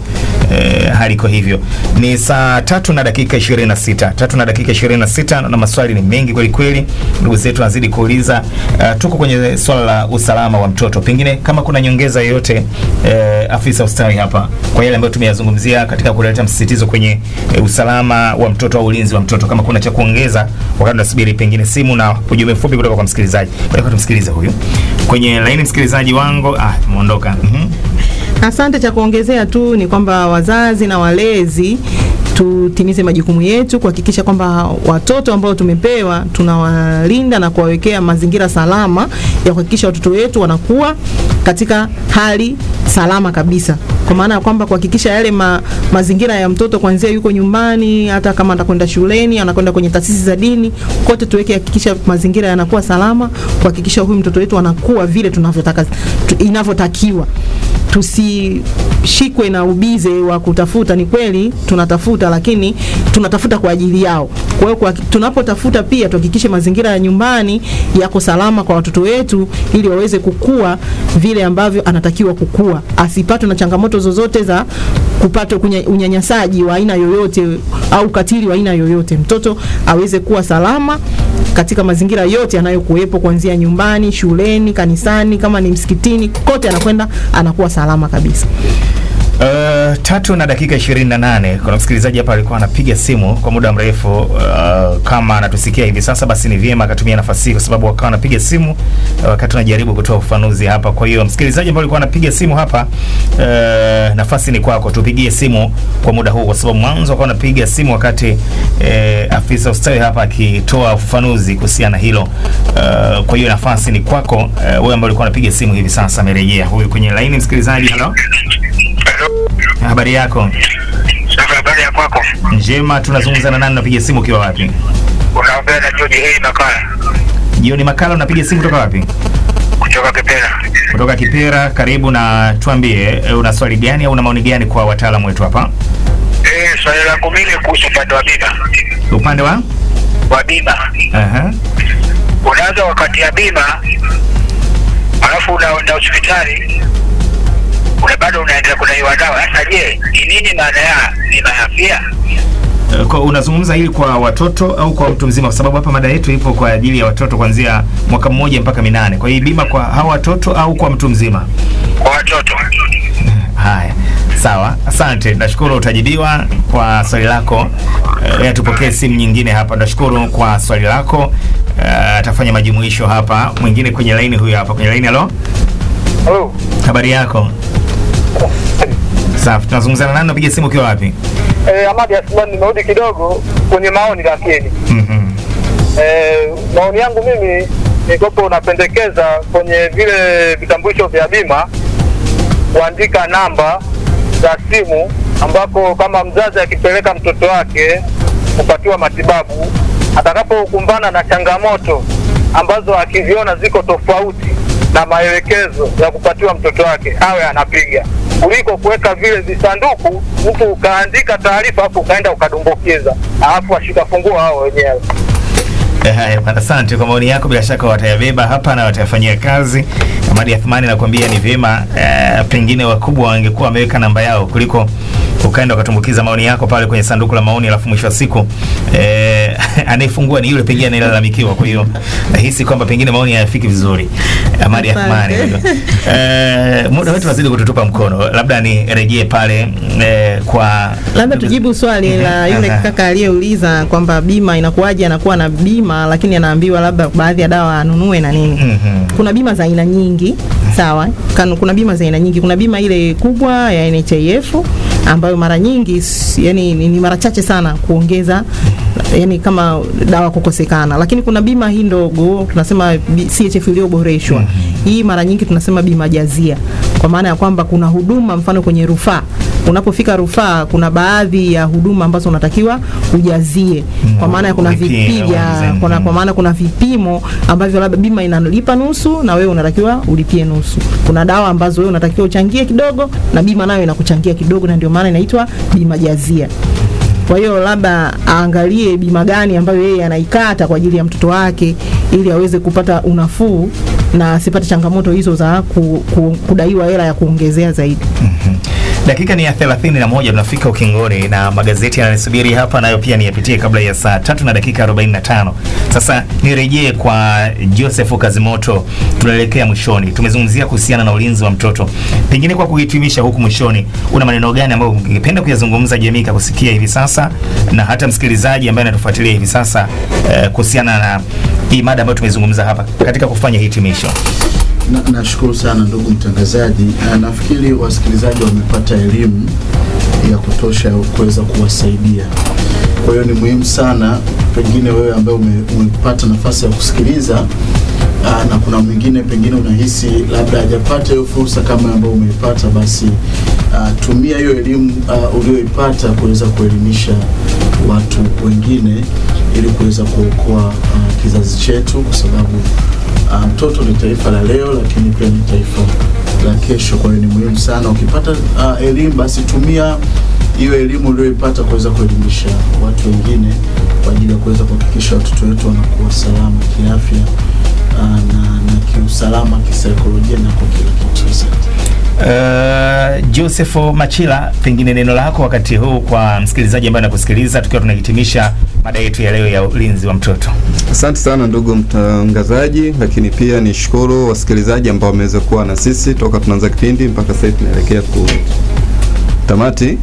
hali iko hivyo. Ni saa 3:26. 3:26 na maswali ni mengi kweli kweli. Ndugu zetu wanazidi kuuliza. Tuko kwenye swala la usalama wa mtoto. Pengine kama kuna nyongeza yoyote afisa ustawi hapa kwa yale ambayo tumeyazungumzia katika kuleta msisitizo kwenye usalama wa mtoto au ulinzi wa mtoto, kama kuna cha kuongeza wakati tunasubiri pengine simu na ujumbe mfupi kutoka kwa msikilizaji. Kwa hiyo tumsikilize huyu kwenye line. Msikilizaji wangu muondoka. Asante. Cha kuongezea tu ni kwamba wazazi na walezi tutimize majukumu yetu kuhakikisha kwamba watoto ambao tumepewa tunawalinda na kuwawekea mazingira salama ya kuhakikisha watoto wetu wanakuwa katika hali salama kabisa. Kwa maana ya kwamba kuhakikisha yale mazingira ya mtoto kuanzia yuko nyumbani, hata kama atakwenda shuleni, anakwenda kwenye taasisi za dini, kote tuweke hakikisha mazingira yanakuwa salama, kuhakikisha huyu mtoto wetu anakuwa vile tunavyotaka inavyotakiwa. Tusishikwe na ubize wa kutafuta. Ni kweli tunatafuta, lakini tunatafuta kwa ajili yao. Kwa hiyo tunapotafuta pia tuhakikishe mazingira ya nyumbani yako salama kwa watoto wetu ili waweze kukua vile ambavyo anatakiwa kukua. Asipatwe na changamoto zozote za kupatwa unyanyasaji wa aina yoyote au ukatili wa aina yoyote. Mtoto aweze kuwa salama katika mazingira yote yanayokuwepo, kuanzia nyumbani, shuleni, kanisani, kama ni msikitini, kote anakwenda anakuwa salama kabisa. 3:28. Kuna msikilizaji hapa alikuwa anapiga simu kwa muda mrefu. Kama anatusikia hivi sasa, basi ni vyema akatumia nafasi kwa sababu wakawa anapiga simu wakati tunajaribu kutoa ufafanuzi hapa. Kwa hiyo msikilizaji ambaye alikuwa anapiga simu hapa, nafasi ni kwako, tupigie simu kwa muda huu, kwa sababu mwanzo akawa anapiga simu wakati afisa ustawi hapa akitoa ufafanuzi kuhusiana hilo. Kwa hiyo nafasi ni kwako, wewe ambaye ulikuwa unapiga simu hivi sasa amerejea. Huyu kwenye line msikilizaji. Hello. Habari yako? Habari ya kwako? Njema. Tunazungumza na nani? Unapiga simu ukiwa wapi? Unaongea na John Makala. John Makala, unapiga simu kutoka wapi? Kutoka Kipera. Kutoka Kipera. Karibu, na tuambie una swali gani au una maoni gani kwa wataalamu wetu hapa? Swali langu mimi kuhusu upande wa bima. Upande wa bima. Unaanza wakati ya bima, alafu unaenda hospitali, bado unaendelea kudaiwa dawa. Sasa je, ni nini maana ya bima ya afya? Kwa unazungumza hili kwa watoto au kwa mtu mzima? Kwa sababu hapa mada yetu ipo kwa ajili ya watoto kuanzia mwaka 1 mpaka 8. Kwa hiyo bima kwa hawa watoto au kwa mtu mzima? Kwa watoto. Haya, sawa. Asante. Nashukuru, utajibiwa kwa swali lako. Tupokee simu nyingine hapa. Nashukuru kwa swali lako. Atafanya majumuisho hapa. Mwingine kwenye line, huyu hapa kwenye line. Hello. Hello. Habari yako? Safi. Tunazungumza na nani? Unapiga simu ukiwa wapi? Ahmad Asman, nimerudi kidogo kwenye maoni lakini. Maoni yangu mimi nikopo unapendekeza kwenye vile vitambulisho vya bima kuandika namba za simu ambako kama mzazi akipeleka mtoto wake kupatiwa matibabu, atakapokumbana na changamoto ambazo akiziona ziko tofauti na maelekezo ya kupatiwa mtoto wake, awe anapiga, kuliko kuweka vile visanduku mtu ukaandika taarifa hapo ukaenda ukadumbukiza alafu ashikafungua hao wenyewe. Asante kwa maoni yako, bila shaka watayabeba hapa na watayafanyia kazi. Ahmad Athmani nakwambia ni vyema pengine wakubwa wangekuwa wameweka namba yao kuliko ukaenda ukatumbukiza maoni yako pale kwenye sanduku la maoni, alafu mwisho wa siku anayefungua ni yule pengine anayelalamikiwa. Kwa hiyo nahisi kwamba pengine maoni hayafiki vizuri. Ahmad Athmani, muda wetu unazidi kututupa mkono, labda nirejee pale kwa labda tujibu swali la yule kaka aliyeuliza kwamba bima inakuwaje, anakuwa na bima lakini anaambiwa labda baadhi ya dawa anunue na nini. Kuna bima za aina nyingi, sawa? Kuna bima za aina nyingi. Kuna bima ile kubwa ya NHIF ambayo mara nyingi yani ni mara chache sana kuongeza, yani kama dawa kukosekana. Lakini kuna bima hii ndogo tunasema CHF iliyoboreshwa. Hii mara nyingi tunasema bima jazia, kwa maana ya kwamba kuna huduma, mfano kwenye rufaa, unapofika rufaa kuna baadhi ya huduma ambazo unatakiwa ujazie, kwa maana kuna kwa maana kuna vipimo ambavyo labda bima inalipa nusu na wewe unatakiwa ulipie nusu. Kuna dawa ambazo wewe unatakiwa uchangie kidogo na bima nayo inakuchangia kidogo, na ndio maana inaitwa bima jazia. Kwa hiyo labda aangalie bima gani ambayo yeye anaikata kwa ajili ya mtoto wake ili aweze kupata unafuu na asipate changamoto hizo za kudaiwa hela ya kuongezea zaidi. Dakika ni ya 31, tunafika ukingoni na magazeti yananisubiri hapa, nayo pia niyapitie kabla ya saa 3 na dakika 45. Sasa nirejee kwa Joseph Kazimoto, tunaelekea mwishoni. Tumezungumzia kuhusiana na ulinzi wa mtoto. Pengine kwa kuhitimisha huku mwishoni, una maneno gani ambayo ungependa kuyazungumza jamii kusikia hivi sasa, na hata msikilizaji ambaye anatufuatilia hivi sasa kuhusiana na hii mada ambayo tumezungumza hapa katika kufanya hitimisho? Nashukuru sana ndugu mtangazaji. Nafikiri wasikilizaji wamepata elimu ya kutosha kuweza kuwasaidia. Kwa hiyo ni muhimu sana, pengine wewe ambaye umepata nafasi ya kusikiliza na kuna mwingine pengine unahisi labda hajapata hiyo fursa kama ambayo umeipata, basi tumia hiyo elimu uliyoipata kuweza kuelimisha watu wengine ili kuweza kuokoa kizazi chetu, kwa sababu mtoto ni taifa la leo, lakini pia ni taifa la kesho. Kwa hiyo ni muhimu sana ukipata elimu, basi tumia hiyo elimu uliyoipata kuweza kuelimisha watu wengine kwa ajili ya kuweza kuhakikisha watoto wetu wanakuwa salama kiafya na kiusalama, kisaikolojia na kwa kila kitu. Joseph Machila, pengine neno lako wakati huu kwa msikilizaji ambaye anakusikiliza tukiwa tunahitimisha mada yetu ya leo ya ulinzi wa mtoto. Asante sana ndugu mtangazaji, lakini pia nishukuru wasikilizaji ambao wameweza kuwa na sisi toka tunaanza kipindi mpaka sasa tunaelekea tamati.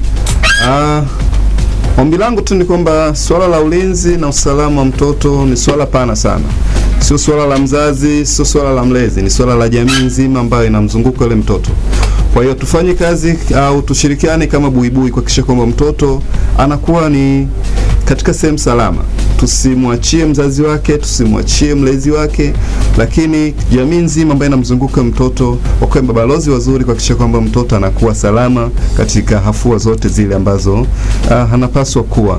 Ombi langu tu ni kwamba swala la ulinzi na usalama wa mtoto ni swala pana sana. Sio swala la mzazi, sio swala la mlezi, ni swala la jamii nzima ambayo inamzunguka yule mtoto. Kwa hiyo tufanye kazi au tushirikiane kama buibui kuhakikisha kwamba mtoto anakuwa ni katika sehemu salama. Tusimwachie mzazi wake, tusimwachie mlezi wake, lakini jamii nzima ambayo inamzunguka mtoto wakuwe mabalozi wazuri kuhakikisha kwamba mtoto anakuwa salama katika hafua zote zile ambazo anapaswa kuwa.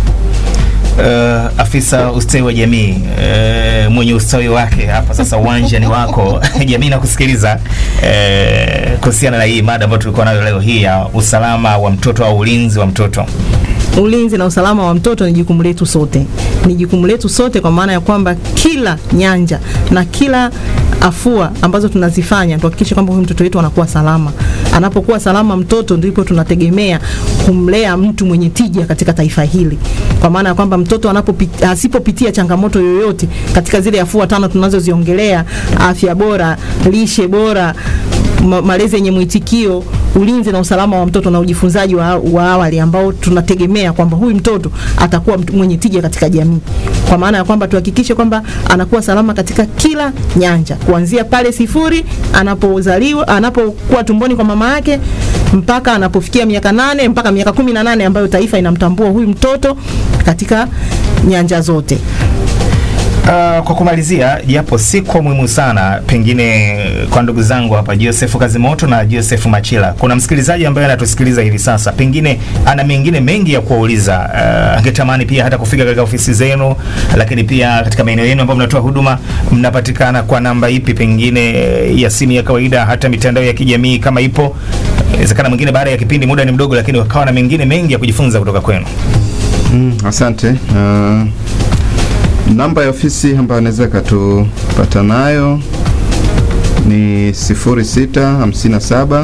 Afisa ustawi wa jamii, mwenye ustawi wake hapa sasa, uwanja ni wako. Jamii nakusikiliza kuhusiana na hii mada ambayo tulikuwa nayo leo hii ya usalama wa mtoto au ulinzi wa mtoto. Ulinzi na usalama wa mtoto ni jukumu letu sote. Ni jukumu letu sote, kwa maana ya kwamba kila nyanja na kila afua ambazo tunazifanya tuhakikishe kwamba huyu mtoto wetu anakuwa salama. Anapokuwa salama mtoto, ndipo tunategemea kumlea mtu mwenye tija katika taifa hili. Kwa maana ya kwamba mtoto asipopitia changamoto yoyote katika zile afua 5 tunazoziongelea: afya bora, lishe bora, malezi yenye mwitikio, ulinzi na usalama wa mtoto na ujifunzaji wa awali, ambao tunategemea kwamba huyu mtoto atakuwa mwenye tija katika jamii. Kwa maana ya kwamba tuhakikishe kwamba anakuwa salama katika kila nyanja, kuanzia pale sifuri anapozaliwa, anapokuwa tumboni kwa mama yake, mpaka anapofikia miaka 8 mpaka miaka 18 ambayo taifa inamtambua huyu mtoto katika nyanja zote. Kwa kumalizia, japo si kwa muhimu sana, pengine kwa ndugu zangu hapa Joseph Kazimoto na Joseph Machila, kuna msikilizaji ambaye anatusikiliza hivi sasa, pengine ana mengine mengi ya kuuliza, angetamani pia hata kufika katika ofisi zenu, lakini pia katika maeneo yenu ambapo mnatoa huduma, mnapatikana kwa namba ipi, pengine ya simu ya kawaida, hata mitandao ya kijamii kama ipo? Inawezekana mwingine baada ya kipindi, muda ni mdogo, lakini wakawa na mengine mengi ya kujifunza kutoka kwenu. Asante. Namba ya ofisi ambayo anaweza katupata nayo ni 0657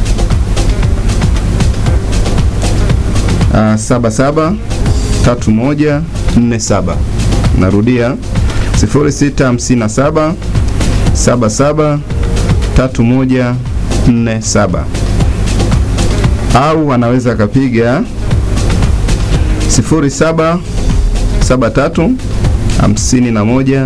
77 3147. Narudia 0657 77 3147, au anaweza kapiga 0773 51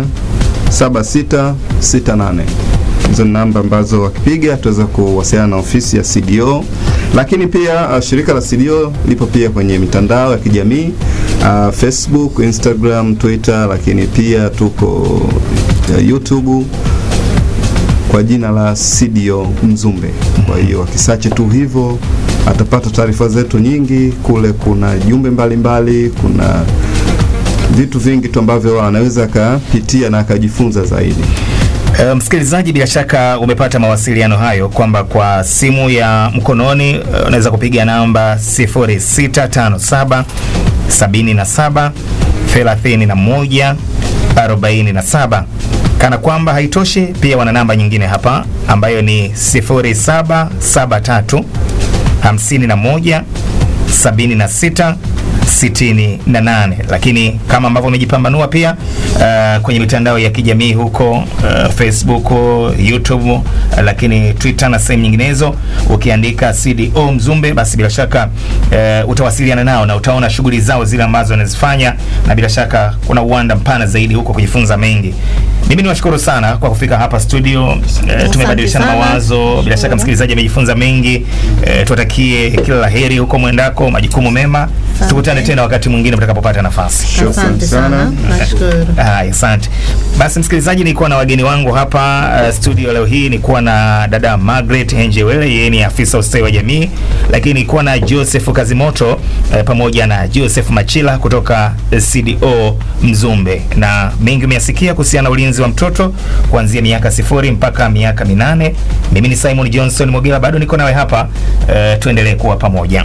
7668. Hizo namba ambazo wakipiga tuweza kuwasiliana na ofisi ya CDO. Lakini pia shirika la CDO lipo pia kwenye mitandao ya kijamii, Facebook, Instagram, Twitter, lakini pia tuko YouTube kwa jina la CDO Mzumbe. Kwa hiyo akisache tu hivyo atapata taarifa zetu nyingi. Kule kuna jumbe mbalimbali, kuna vitu vingi tu ambavyo anaweza akapitia na akajifunza zaidi. Msikilizaji, bila shaka umepata mawasiliano hayo, kwamba kwa simu ya mkononi unaweza kupiga namba 0657 77 31 47. Kana kwamba haitoshi, pia wana namba nyingine hapa ambayo ni 0773 51 76 68. Lakini kama ambavyo umejipambanua pia kwenye mitandao ya kijamii huko Facebook, YouTube, lakini Twitter na sehemu nyinginezo, ukiandika CDO Mzumbe, basi bila shaka utawasiliana nao na utaona shughuli zao zile ambazo wanazifanya, na bila shaka kuna uwanda mpana zaidi huko kujifunza mengi. Mimi niwashukuru sana kwa kufika hapa studio. Tumebadilishana mawazo, bila shaka msikilizaji amejifunza mengi. Tuwatakie kila laheri huko mwendako, majukumu mema. Tukutane tena wakati mwingine mtakapopata nafasi. Asante sana. Nashukuru. Asante. Basi msikilizaji, nilikuwa na wageni wangu hapa studio leo hii. Nilikuwa na dada Margaret Enjewele, yeye ni afisa ustawi wa jamii, lakini nilikuwa na Joseph Kazimoto pamoja na Joseph Machila kutoka CDO Mzumbe, na mengi umeyasikia kuhusiana na ulinzi wa mtoto kuanzia miaka 0 mpaka miaka 8. Mimi ni Simon Johnson Mogela, bado niko nawe hapa, tuendelee kuwa pamoja.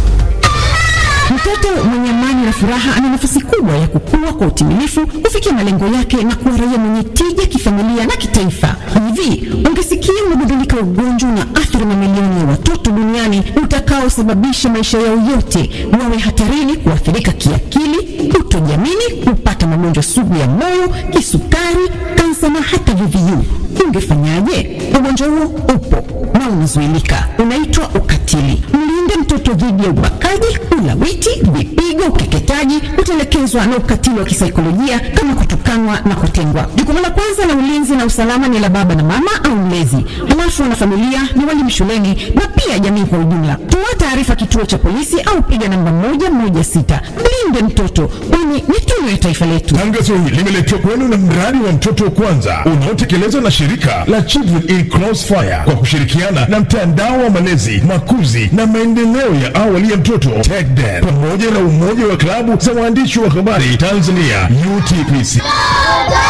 Mtoto mwenye amani na furaha ana nafasi kubwa ya kukua kwa utimilifu, kufikia malengo yake na kuwa raia mwenye tija kifamilia na kitaifa. Hivi ungesikia umegundulika ugonjwa na athiri mamilioni ya watoto duniani utakaosababisha maisha yao yote wawe hatarini kuathirika kiakili, kutojiamini, kupata magonjwa sugu ya moyo, kisukari, kansa na hata VVU, ungefanyaje? Ugonjwa huo upo na unazuilika, unaitwa ukatili. Mlinde mtoto dhidi ya ubakaji, ulawiti, vipigo, ukeketaji, kutelekezwa na ukatili wa kisaikolojia kama kutukanwa na kutengwa. Jukumu la kwanza la ulinzi na usalama ni la baba na mama au mlezi, halafu na familia ni walimu shuleni na pia jamii kwa ujumla. Toa taarifa kituo cha polisi au piga namba 116. Mlinde mtoto, kwani ni tunu ya taifa letu. Tangazo hili limeletwa kwenu na mradi wa mtoto kwanza unaotekelezwa na shirika la Children in Crossfire kwa kushirikiana na mtandao wa malezi, makuzi na maendeleo ya awali ya mtoto TECDEN pamoja na umoja wa klabu za waandishi wa habari Tanzania UTPC.